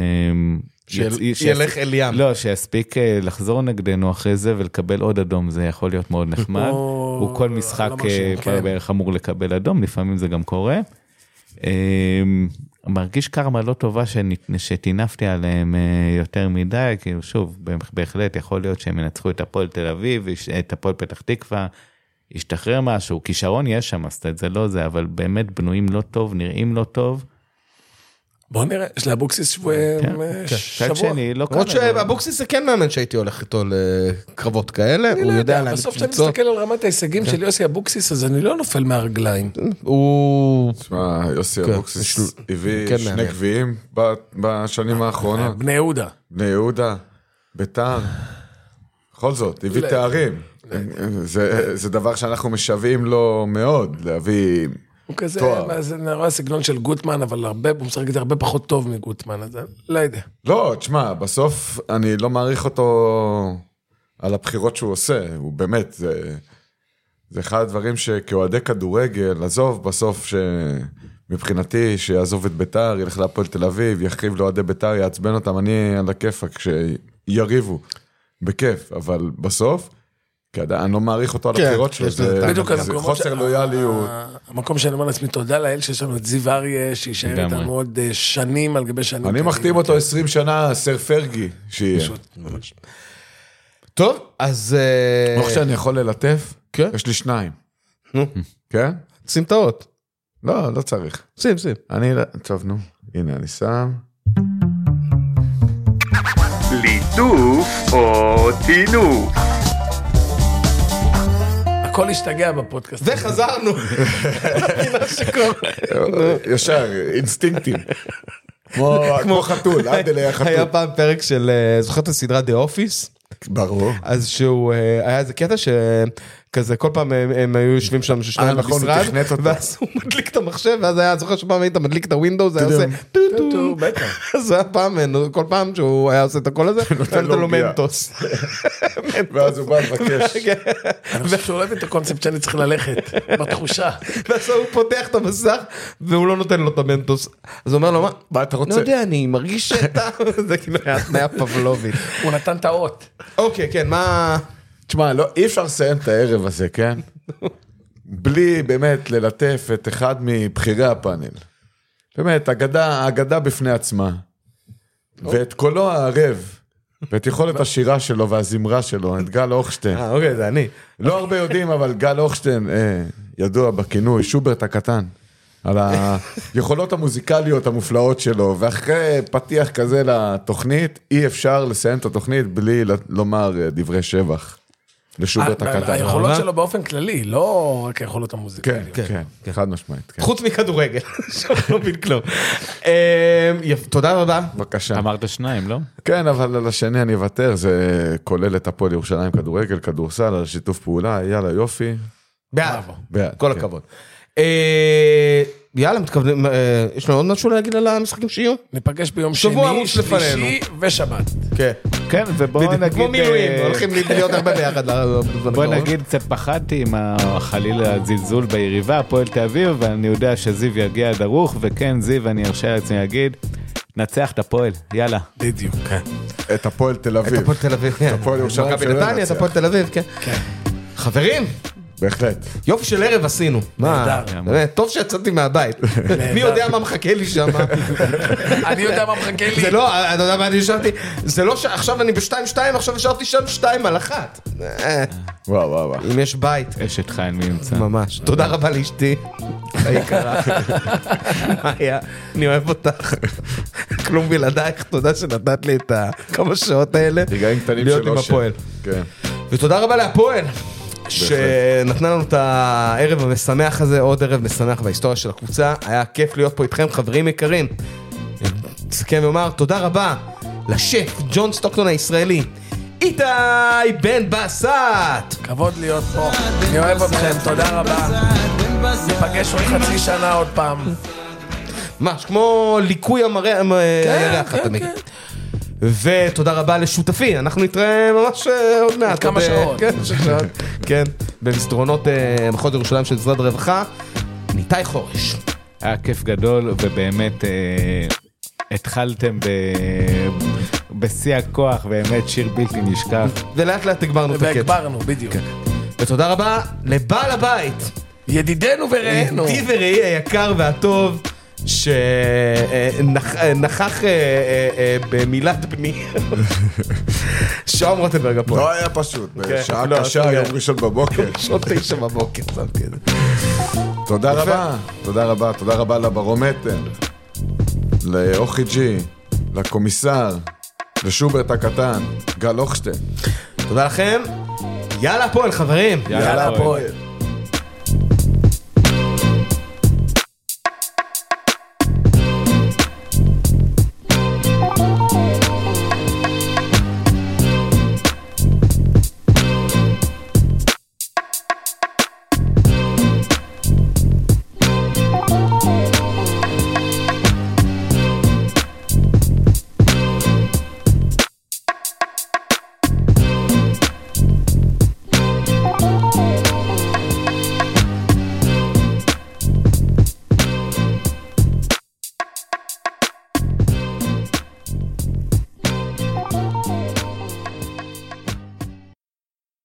שילך אליאם. לא, שיספיק לחזור נגדנו אחרי זה ולקבל עוד אדום, זה יכול להיות מאוד נחמד. הוא כל משחק בערך אמור לקבל אדום, לפעמים זה גם קורה. מרגיש קרמה לא טובה שתינפתי עליהם יותר מדי, כאילו שוב, בהחלט יכול להיות שהם ינצחו את הפועל תל אביב, את הפועל פתח תקווה, ישתחרר משהו, כישרון יש שם, אז זה לא זה, אבל באמת בנויים לא טוב, נראים לא טוב. בוא נראה, יש לאבוקסיס שבוע. למרות שאבוקסיס זה כן מאמן שהייתי הולך איתו לקרבות כאלה, הוא יודע להגיד בסוף שאני מסתכל על רמת ההישגים של יוסי אבוקסיס, אז אני לא נופל מהרגליים. הוא... תשמע, יוסי אבוקסיס הביא שני גביעים בשנים האחרונות. בני יהודה. בני יהודה, ביתר, בכל זאת, הביא תארים. זה דבר שאנחנו משווים לו מאוד, להביא... הוא כזה, זה נראה סגנון של גוטמן, אבל הרבה, הוא משחק את זה הרבה פחות טוב מגוטמן, אז לא יודע. לא, תשמע, בסוף אני לא מעריך אותו על הבחירות שהוא עושה, הוא באמת, זה, זה אחד הדברים שכאוהדי כדורגל, עזוב, בסוף שמבחינתי, שיעזוב את ביתר, ילך להפועל תל אביב, יחריב לאוהדי ביתר, יעצבן אותם, אני על הכיפק, שיריבו, בכיף, אבל בסוף, כי אני לא מעריך אותו על הבחירות שלו, זה חוסר לויאליות. המקום שאני אומר לעצמי, תודה לאל שיש לנו את זיו אריה, שישאר איתנו עוד שנים על גבי שנים. אני מחתים אותו עשרים שנה, סר פרגי, שיהיה. טוב, אז... לא שאני יכול ללטף, יש לי שניים. נו. כן? שים את האות. לא, לא צריך. שים, שים. אני, טוב, נו, הנה אני שם. ליטוף או טינוף. הכל השתגע בפודקאסט. וחזרנו. ישר, אינסטינקטים. כמו חתול, עד אלי החתול. היה פעם פרק של, זוכרת הסדרה The Office? ברור. אז שהוא, היה איזה קטע שכזה, כל פעם הם היו יושבים שם ששניים במשרד, ואז הוא מדליק את המחשב, ואז היה, זוכר שפעם היית מדליק את הווינדוס, זה היה עושה טו טו, אז זה היה פעם, כל פעם שהוא היה עושה את הכל הזה, נותן לו מנטוס. ואז הוא בא לבקש. אני חושב שהוא אוהב את הקונספט שאני צריך ללכת, בתחושה. ואז הוא פותח את המסך, והוא לא נותן לו את המנטוס. אז הוא אומר לו, מה אתה רוצה? לא יודע, אני מרגיש שאתה... זה כאילו היה פבלובי. הוא נתן את האות. אוקיי, כן, מה... תשמע, לא, אי אפשר לסיים את הערב הזה, כן? בלי באמת ללטף את אחד מבחירי הפאנל. באמת, אגדה, אגדה בפני עצמה. ואת קולו הערב, ואת יכולת השירה שלו והזמרה שלו, את גל אוכשטיין. אה, אוקיי, זה אני. לא הרבה יודעים, אבל גל אוכשטיין, אה, ידוע בכינוי, שוברט הקטן, על היכולות המוזיקליות המופלאות שלו, ואחרי פתיח כזה לתוכנית, אי אפשר לסיים את התוכנית בלי לומר דברי שבח. לשוברט הקטן. היכולות שלו באופן כללי, לא רק היכולות כן, המוזיקליות. כן, חד משמעית. כן. חוץ מכדורגל, לא מבין כלום. אה, יפ- תודה רבה. בבקשה. אמרת שניים, לא? כן, אבל על השני אני אוותר, זה כולל את הפועל ירושלים, כדורגל, כדורסל, על שיתוף פעולה, יאללה, יופי. בעד. בעד, כל כן. הכבוד. אה, יאללה, מתכוונים, אה, יש לנו עוד משהו להגיד על המשחקים שיהיו? ניפגש ביום שבוע שני, עמוס לפנינו. שלישי ושבת. כן. כן, ובואו נגיד... כמו מילואים, אה, הולכים להיות הרבה ביחד. בוא נגיד, קצת פחדתי עם החלילה הזלזול ביריבה, הפועל תל אביב, ואני יודע שזיו יגיע דרוך, וכן, זיו, אני ארשה לעצמי להגיד, נצח את הפועל, יאללה. בדיוק, כן. את הפועל תל את אביב. הפועל תל אביב, כן. הפועל ירושלים מכבי שלא נתניה, את ינצח. הפועל תל אביב, כן. חברים, בהחלט. יופי של ערב עשינו. מה, נהדר. באמת, טוב שיצאתי מהבית. מי יודע מה מחכה לי שם? אני יודע מה מחכה לי. זה לא, אתה יודע מה אני ישבתי? זה לא שעכשיו אני בשתיים שתיים, עכשיו ישבתי שם שתיים על אחת. אה, וואו, וואו, וואו. אם יש בית. אשת חיים מי נמצא. ממש. תודה רבה לאשתי. היקרה. מה היה? אני אוהב אותך. כלום בלעדייך, תודה שנתת לי את הכמה שעות האלה. רגעים קטנים להיות של עם אושר. הפועל. כן. ותודה רבה להפועל, שנתנה לנו את הערב המשמח הזה, עוד ערב משמח בהיסטוריה של הקבוצה. היה כיף להיות פה איתכם, חברים יקרים. נסכם ואומר תודה רבה לשף ג'ון סטוקטון הישראלי, איתי בן בסט. כבוד להיות פה. אני אוהב אתכם, תודה רבה. ניפגש עוד חצי שנה עוד פעם. ממש כמו ליקוי המראה, הירח, אתה מגיד. ותודה רבה לשותפי, אנחנו נתראה ממש אה, עוד מעט. כמה עוד, אה, שעות. כן, שש שעות. כן, במסדרונות אה, מחוז ירושלים של משרד הרווחה. ניתי חורש. היה כיף גדול, ובאמת אה, התחלתם ב... בשיא הכוח, באמת שיר בלתי נשכח. ולאט לאט הגברנו את הקטע. והגברנו, בדיוק. ותודה רבה לבעל הבית, ידידנו ורענו. ידידי וראי היקר והטוב, שנכח במילת בני. שום רוטנברג הפועל. לא היה פשוט, בשעה לא, קשה, סוגר. יום ראשון בבוקר. שעות תשע בבוקר, שמתי את זה. תודה רבה, תודה רבה, תודה רבה לברומטר, לאוכי ג'י, לקומיסר, לשוברט הקטן, גל אוכשטיין. תודה לכם. יאללה הפועל, חברים. יאללה, יאללה, הפועל. הפועל.